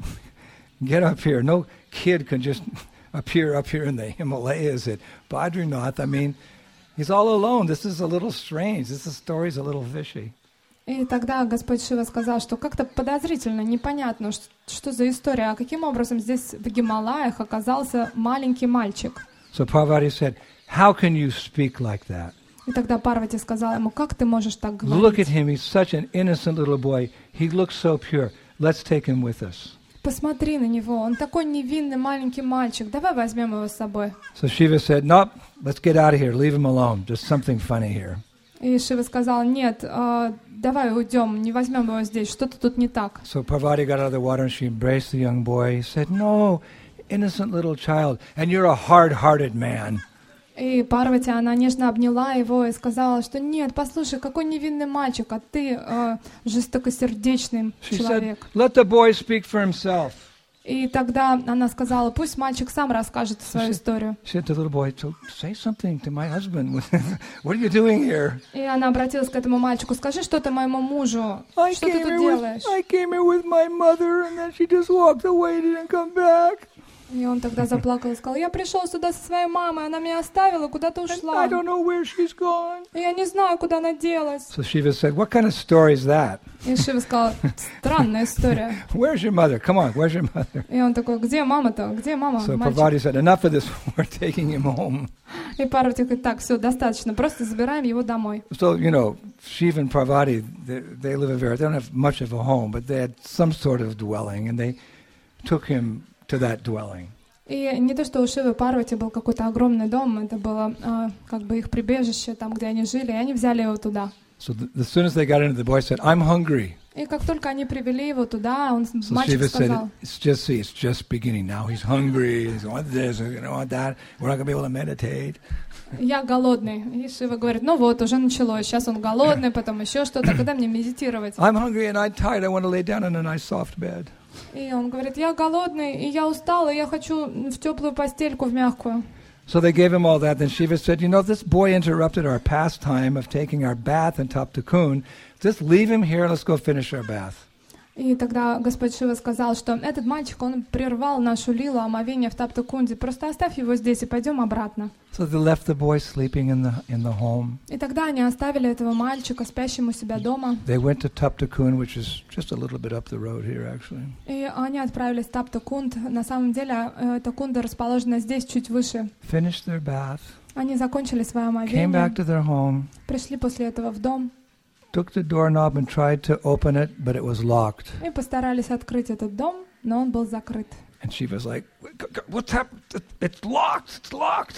get up here? No kid can just appear up here in the Himalayas at Badrinath. I mean, he's all alone. This is a little strange. This story's a little fishy." И тогда Господь Шива сказал, что как-то подозрительно, непонятно, что за история, а каким образом здесь в Гималаях оказался маленький мальчик. So Parvati said, "How can you speak like that? И тогда Парвати сказала ему: «Как ты можешь так Look at говорить? him. He's such an innocent little boy. He looks so pure. Let's take him with us." Посмотри на него, он такой невинный маленький мальчик, давай возьмем его с собой». So Shiva said, "Nope, let's get out of here. Leave him alone. There's something funny here." И Шива сказал: «Нет, давай уйдем, не возьмем его здесь, что-то тут не так». So Parvati got out of the water and she embraced the young boy. He said, "No, innocent little child, and you're a hard-hearted man." И Парвати, она нежно обняла его и сказала, что нет, послушай, какой невинный мальчик, а ты жестокосердечный She said, человек. "Let the boy speak for himself." И тогда она сказала: «Пусть мальчик сам расскажет свою историю». She said to the little boy, "So say something to my husband. What are you doing here?" И она обратилась к этому мальчику: «Скажи что-то моему мужу, I что ты тут делаешь?» came here with my mother, and then she just walked away, didn't come back. И он тогда заплакал и сказал: «Я пришел сюда со своей мамой, она меня оставила, куда-то ушла. I don't know where she's gone. И я не знаю, куда она делась». So Shiva said, "What kind of story is that? И Шива сказал: «Странная история». Where's your mother? Come on, where's your mother?" И он такой: «Где мама-то? Где мама, So мальчик?» Parvati said, "Enough of this. We're taking him home." И Парвати говорит: «Так, все, достаточно, просто забираем его домой». So, Shiva and Parvati, they live in they don't have much of a home, but they had some sort of dwelling, and they took him to that dwelling. И не то, что у Шивы и Парвати был какой-то огромный дом, это было как бы их прибежище, там, где они жили, и они взяли его туда. So as soon as they got into, the boy said, "I'm hungry." И как только они привели его туда, So мальчик Shiva сказал: said, it's just beginning now. He's hungry. He's want this, he's want that. We're not going to be able to meditate. «Я голодный». И Шива говорит: «Ну вот, уже началось. Сейчас он голодный, потом еще что-то. Когда мне медитировать?» I'm hungry and I'm tired. I want to lay down in a nice soft bed. И он говорит: «Я голодный, и я устал, и я хочу в теплую постельку, в мягкую». So they gave him all that. Then Shiva said, this boy interrupted our pastime of taking our bath in Tapta Kund. Just leave him here and let's go finish our bath. И тогда Господь Шива сказал, что этот мальчик, он прервал нашу лилу омовения в Тапта-Кунде. Просто оставь его здесь и пойдем обратно. So they left the boy sleeping in the home. И тогда они оставили этого мальчика спящим у себя дома. They went to Tapta Kund, which is just a little bit up the road here, actually. И они отправились в Тапта-Кунд. На самом деле, эта кунда расположена здесь, чуть выше. Finished their bath. Они закончили свое омовение. Came back to their home. Пришли после этого в дом. Took the doorknob and tried to open it, but it was locked. И постарались открыть этот дом, но он был закрыт. And she was like, "What's happened? It's locked. It's locked."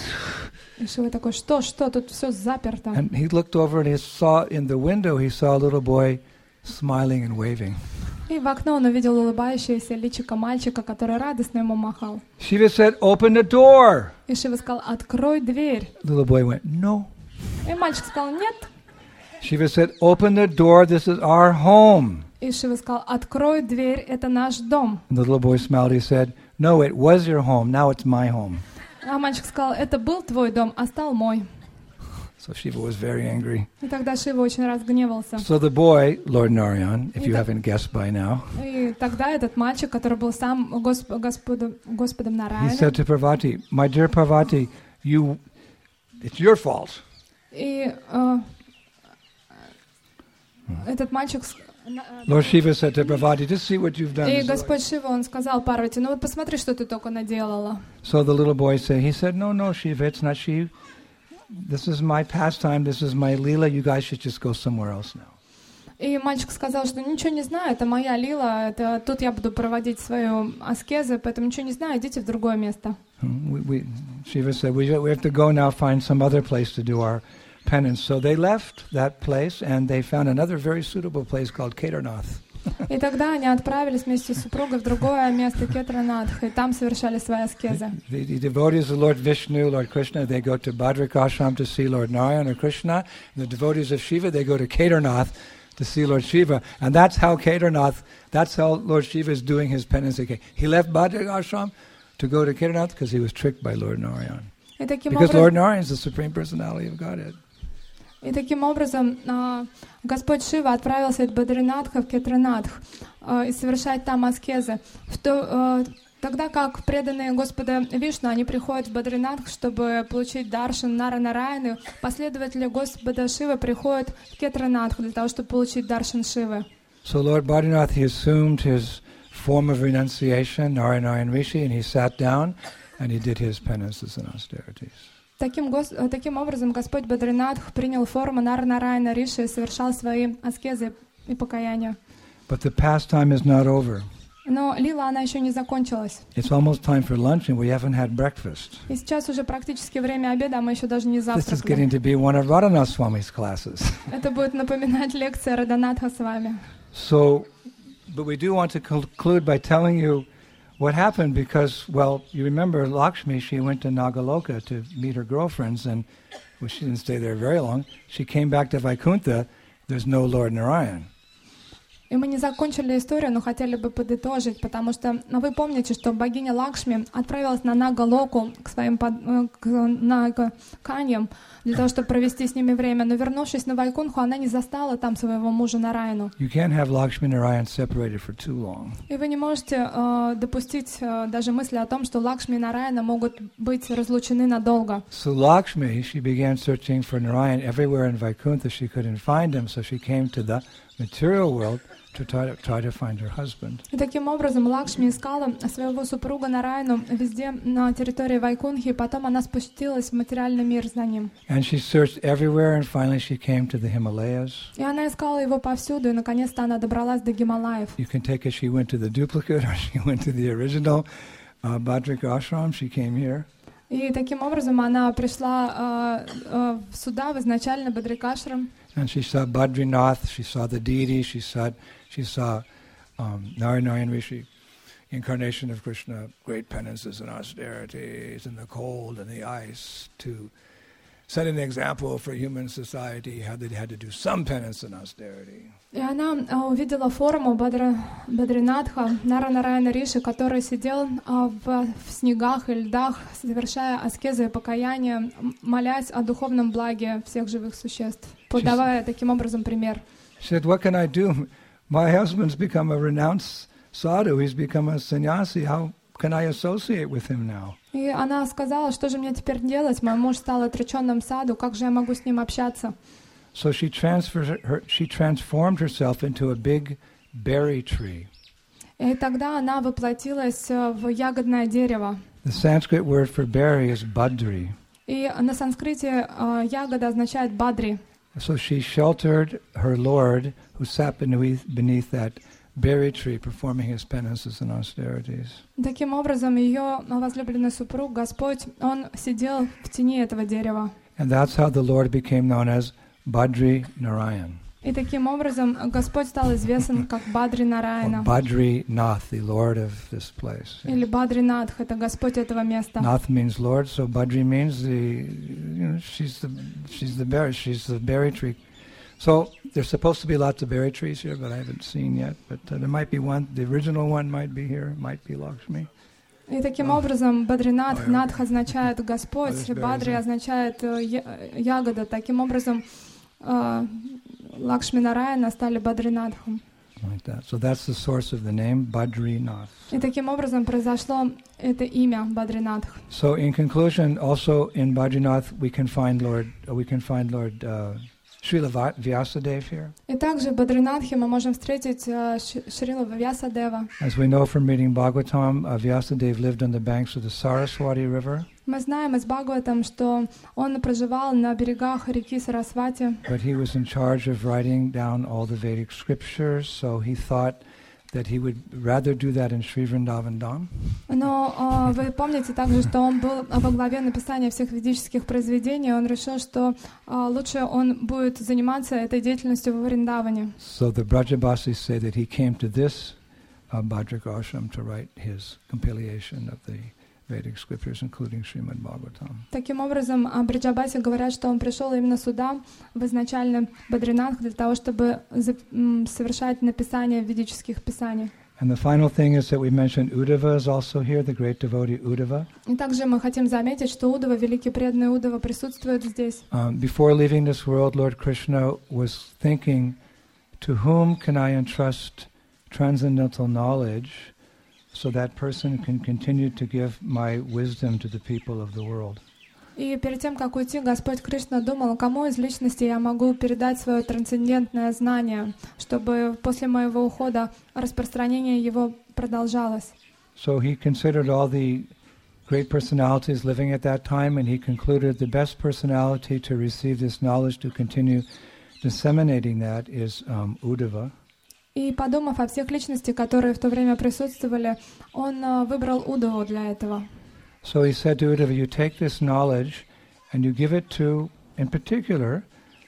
И Шива такой: что, тут все заперто. And he looked over and he saw in the window, he saw a little boy smiling and waving. И в окно он увидел улыбающееся личико мальчика, который радостно ему махал. Shiva said, "Open the door." И Шива сказал: открой дверь. Little boy went, "No." И мальчик сказал: нет. Shiva said, "Open the door. This is our home." И Шива сказал: открой дверь, это наш дом. And the little boy smiled. He said, "No, it was your home. Now it's my home." А мальчик сказал: это был твой дом, а стал мой. So Shiva was very angry. И тогда Шива очень разгневался. So the boy, Lord Narayan, if you haven't guessed by now, И тогда этот мальчик, который был сам Господом he Нараяном, said to Parvati, "My dear Parvati, it's your fault." и этот мальчик Lord Shiva said to Parvati, just see what you've done. И Господь Шива, он сказал Парвати, ну вот посмотри, что ты только наделала. So the little boy said, no, Shiva, it's not she. This is my pastime, this is my lila, you guys should just go somewhere else now. И мальчик сказал, что ничего не знаю, это моя лила, это тут я буду проводить свою аскезу, поэтому ничего не знаю, идите в другое место. Shiva said, we have to go now find some other place to do our penance. So they left that place and they found another very suitable place called Kedarnath. И тогда они отправились вместе с супругой в другое место, Кетранатх, и там совершали свои аскезы. The devotees of Lord Vishnu, Lord Krishna, they go to Badrika Ashram to see Lord Narayana or Krishna. And the devotees of Shiva, they go to Kedarnath to see Lord Shiva. And that's how Lord Shiva is doing his penance. He left Badrika Ashram to go to Kedarnath because he was tricked by Lord Narayan. Because Lord Narayan is the Supreme Personality of Godhead. И таким образом Господь Шива отправился от Бадринатха в Кетранатх и совершать там аскезы. Тогда как преданные Господа Вишну, они приходят в Бадринатх, чтобы получить даршан Нара Нараяны, последователи Господа Шивы приходят в Кетранатх для того, чтобы получить даршан Шивы. So Lord Badrinath, he assumed his form of renunciation, Narayan Rishi, and he sat down and he did his penances and austerities. Таким образом, Господь Бадринатх принял форму Нар-Нараяна Риши и совершал свои аскезы и покаяния. But the pastime is not over. Но лила, она еще не закончилась. It's almost time for lunch and we haven't had breakfast. И сейчас уже практически время обеда, а мы еще даже не завтракали. This is getting to be one of Radhanath Swami's classes. Это будет напоминать лекция Радханатха с вами. So, but we do want to conclude by telling you what happened because, well, you remember Lakshmi, she went to Nagaloka to meet her girlfriends and well, she didn't stay there very long. She came back to Vaikuntha, there's no Lord Narayan. И мы не закончили историю, но хотели бы подытожить, потому что вы помните, что богиня Лакшми отправилась на Нагалоку к своим Нагаканьям для того, чтобы провести с ними время, но вернувшись на Вайкунху, она не застала там своего мужа Нараяну. You can't have Lakshmi and Narayan separated for too long. И вы не можете допустить даже мысли о том, что Лакшми и Нараяна могут быть разлучены надолго. So Lakshmi, she began searching for Narayan everywhere in Vaikuntha. She couldn't find him, so she came to the material world to try to find her husband. И таким образом Лакшми искала своего супруга Нараяну везде на территории Вайкунхи, и потом она спустилась в материальный мир за ним. And she searched everywhere, and finally she came to the Himalayas. И она искала его повсюду, и наконец-то она добралась до Гималаев. You can take it she went to the duplicate, or she went to the original Badrika Ashram. She came here. И таким образом она пришла сюда, в изначально Бадрикашрам. And she saw Badrinath, she saw the deity, she saw Narayan Rishi, incarnation of Krishna, great penances and austerities in the cold and the ice to set an example for human society how they had to do some penance and austerity. И она увидела форму Бадринатха, Нара-Нараяна Риши, который сидел в снегах и льдах, совершая аскезы и покаяние, молясь о духовном благе всех живых существ, подавая таким образом пример. She said, what can I do? My husband's become a renounced sadhu, he's become a sannyasi, how can I associate with him now? И она сказала, что же мне теперь делать? Мой муж стал отреченным саду, как же я могу с ним общаться? So she transformed herself into a big berry tree. И тогда она воплотилась в ягодное дерево. The Sanskrit word for berry is badri. И на санскрите ягода означает бадри. So she sheltered her Lord, who sat beneath that berry tree, performing his penances and austerities. Таким образом, ее возлюбленный супруг, Господь, он сидел в тени этого дерева. And that's how the Lord became known as Badri Narayan. И таким образом Господь стал известен как Бадри Нараяна. Badri Nath, the Lord of this place. Или Бадри Надх, это Господь этого места. Nath means Lord, so Badri means she's the berry tree. So there's supposed to be lots of berry trees here, but I haven't seen yet. But there might be one. The original one might be here. Might be Lakshmi. И таким образом Бадринатх, Надх означает Господь, Бадри означает ягода. Таким образом Лакшми Нараяна стали Бадринатхом. Like that. So that's the source of the name Badrinath. И таким образом произошло это имя Бадринатх. So in conclusion, also in Badrinath we can find Lord Srila Vyasadeva here. И также в Бадринатхе мы можем встретить Шрила Вьясадева. As we know from reading Bhagavatam, Vyasadeva lived on the banks of the Saraswati River. Мы знаем из Бхагаватам, что он проживал на берегах реки Сарасвати. But he was in charge of writing down all the Vedic scriptures, so he thought that he would rather do that in Sri Vrindavan Dham. Но вы помните также, что он был во главе написания всех ведических произведений. Он решил, что лучше он будет заниматься этой деятельностью во Вриндаване. So the Brajabasis say that he came to this Bhadrak Ashram to write his compilation of the Vedic scriptures, including Srimad Bhagavatam. Таким образом, Браджабаси говорят, что он пришел именно сюда, в изначально Бадринатх, для того, чтобы совершать написание ведических писаний. And the final thing is that we mentioned Uddhava is also here, the great devotee Uddhava. И также мы хотим заметить, что Удава, великий преданный Удава, присутствует здесь. Before leaving this world, Lord Krishna was thinking, to whom can I entrust transcendental knowledge so that person can continue to give my wisdom to the people of the world. И перед тем, как уйти, Господь Кришна думал, кому из личностей я могу передать свое трансцендентное знание, чтобы после моего ухода распространение его продолжалось. So he considered all the great personalities living at that time, and he concluded the best personality to receive this knowledge, to continue disseminating that, is Uddhava. И подумав о всех личностях, которые в то время присутствовали, он выбрал Удаву для этого. So he said to Uddhava, you take this knowledge and you give it to, in particular,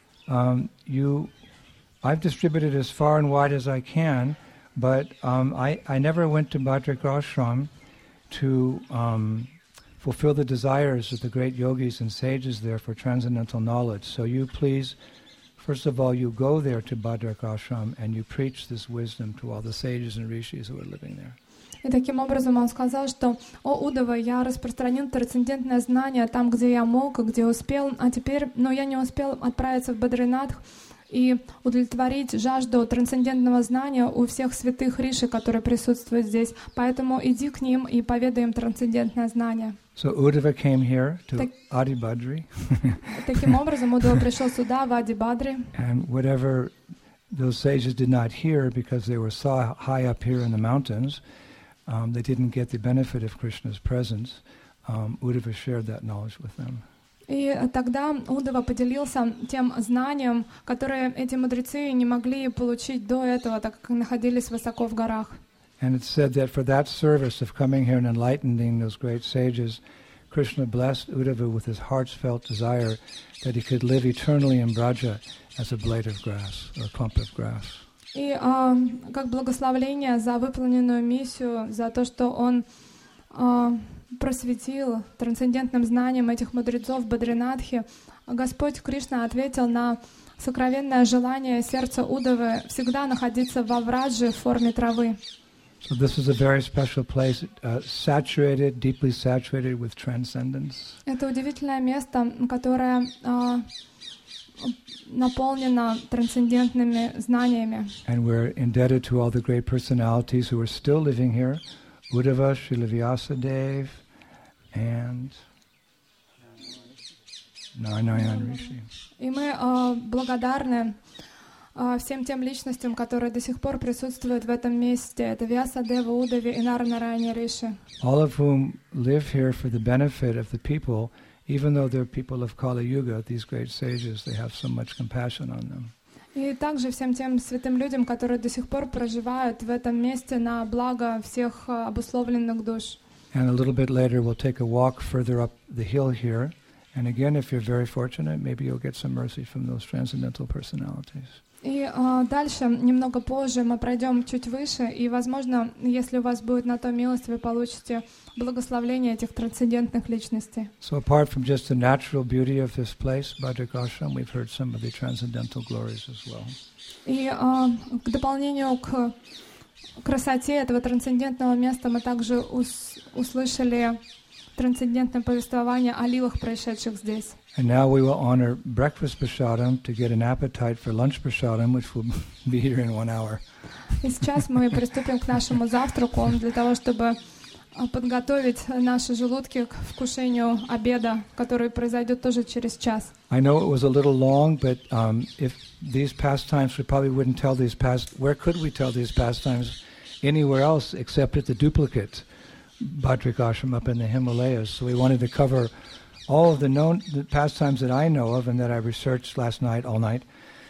I've distributed as far and wide as I can, but I never went to Bhadrak Ashram to fulfill the desires of the great yogis and sages there for transcendental knowledge. So you please, first of all, you go there to Bhadrak Ashram and you preach this wisdom to all the sages and rishis who are living there. И таким образом он сказал, что «О, Удава, я распространил трансцендентное знание там, где я мог, где успел, а теперь, я не успел отправиться в Бадринатх и удовлетворить жажду трансцендентного знания у всех святых риши, которые присутствуют здесь. Поэтому иди к ним и поведай им трансцендентное знание». So Uddhava came here to Adibadri. Таким образом, Удава пришел сюда, в Адибадри. And whatever those sages did not hear because they were so high up here in the mountains, they didn't get the benefit of Krishna's presence. Uddhava shared that knowledge with them. И тогда Удава поделился тем знанием, которое эти мудрецы не могли получить до этого, так как находились высоко в горах. And it's said that for that service of coming here and enlightening those great sages, Krishna blessed Uddhava with his heartfelt desire that he could live eternally in Braja as a blade of grass or a clump of grass. И как благословление за выполненную миссию, за то, что он просветил трансцендентным знанием этих мудрецов в Бадринатхе, Господь Кришна ответил на сокровенное желание сердца Удавы всегда находиться во Врадже в форме травы. So this is a very special place, saturated, deeply saturated with transcendence. Это удивительное место, которое наполнено трансцендентными знаниями. And we're indebted to all the great personalities who are still living here, Uddhava, Srila Vyasadeva, and Narayana Rishi. И мы благодарны всем тем личностям, которые до сих пор присутствуют в этом месте. Это Вьясадева, Уддави и Нарайана Риши. All of whom live here for the benefit of the people. Even though they're people of Kali Yuga, these great sages, they have so much compassion on them. И также всем тем святым людям, которые до сих пор проживают в этом месте на благо всех обусловленных душ. And a little bit later, we'll take a walk further up the hill here. And again, if you're very fortunate, maybe you'll get some mercy from those transcendental personalities. И дальше, немного позже, мы пройдем чуть выше, и, возможно, если у вас будет на то милость, вы получите благословление этих трансцендентных личностей. So apart from just the natural beauty of this place, Bhadrak Ashram, we've heard some of the transcendental glories as well. И к дополнению к красоте этого трансцендентного места мы также услышали трансцендентное повествование о лилах, происшедших здесь. And now we will honor breakfast prasadam to get an appetite for lunch prasadam, which will be here in 1 hour. И сейчас мы приступим к нашему завтраку для того, чтобы подготовить наши желудки к вкушению обеда, который произойдет тоже через час. I know it was a little long, but if these pastimes, we probably wouldn't tell these where could we tell these pastimes anywhere else except at the duplicate Bhadrik Ashram up in the Himalayas? So we wanted to cover all of the pastimes that I know of and that I researched last night, all night,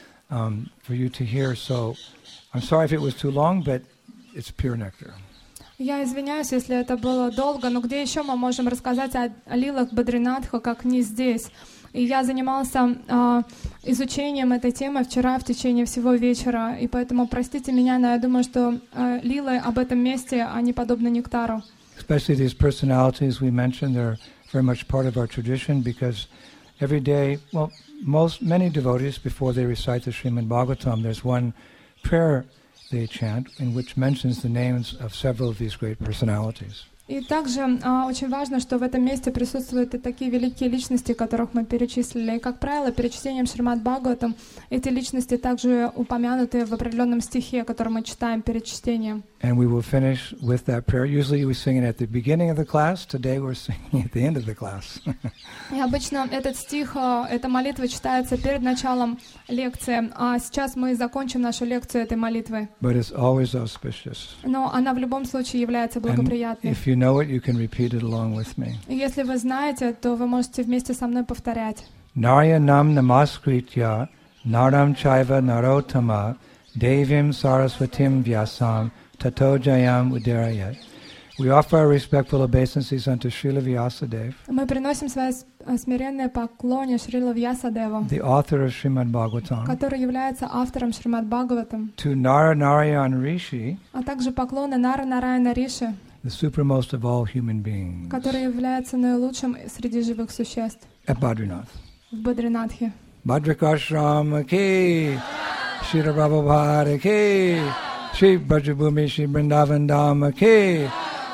for you to hear. So I'm sorry if it was too long, but it's pure nectar. Я извиняюсь, если это было долго, но где еще мы можем рассказать о лилах Бадринатха, как не здесь? И я занимался изучением этой темы вчера в течение всего вечера, и поэтому простите меня, но я думаю, что лилы об этом месте, они подобны нектару. Especially these personalities we mentioned, they're very much part of our tradition because every day, well, many devotees, before they recite the Srimad Bhagavatam, there's one prayer they chant in which mentions the names of several of these great personalities. И также очень важно, что в этом месте присутствуют и такие великие личности, которых мы перечислили. И, как правило, перед чтением Шримад Бхагаватам эти личности также упомянуты в определенном стихе, который мы читаем перед чтением. And we will finish with that prayer. Usually we sing it at the beginning of the class. Today we're singing at the end of the class. И обычно этот стих, эта молитва читается перед началом лекции, а сейчас мы закончим нашу лекцию этой молитвой. But it's always auspicious. Но она в любом случае является благоприятной. If you know it, you can repeat it along with me. И если вы знаете, то вы можете вместе со мной повторять. Narayanam namaskritya naram chaiva narottama devim saraswatim vyasam tato jayam udarayat. We offer our respectful obeisances unto Srila Vyasadeva, Мы приносим свои смиренные поклоны Шрила Вьясадеву, the author of Srimad Bhagavatam, который является автором Шримад Бхагаватам, to Narayan Rishi, а также поклоны Нара Нараяна Риши, the supremmost of all human beings, который является наилучшим среди живых существ at Badrinath. в Бадринатхе. Bhadrakashram ki, Shri Prabhupada ki, Shri Brajabhumi Shri Vrindavan Dham ki,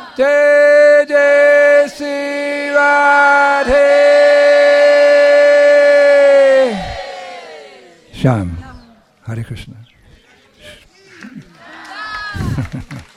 Jai Jai Shri Radhe Shyam. Hare Krishna.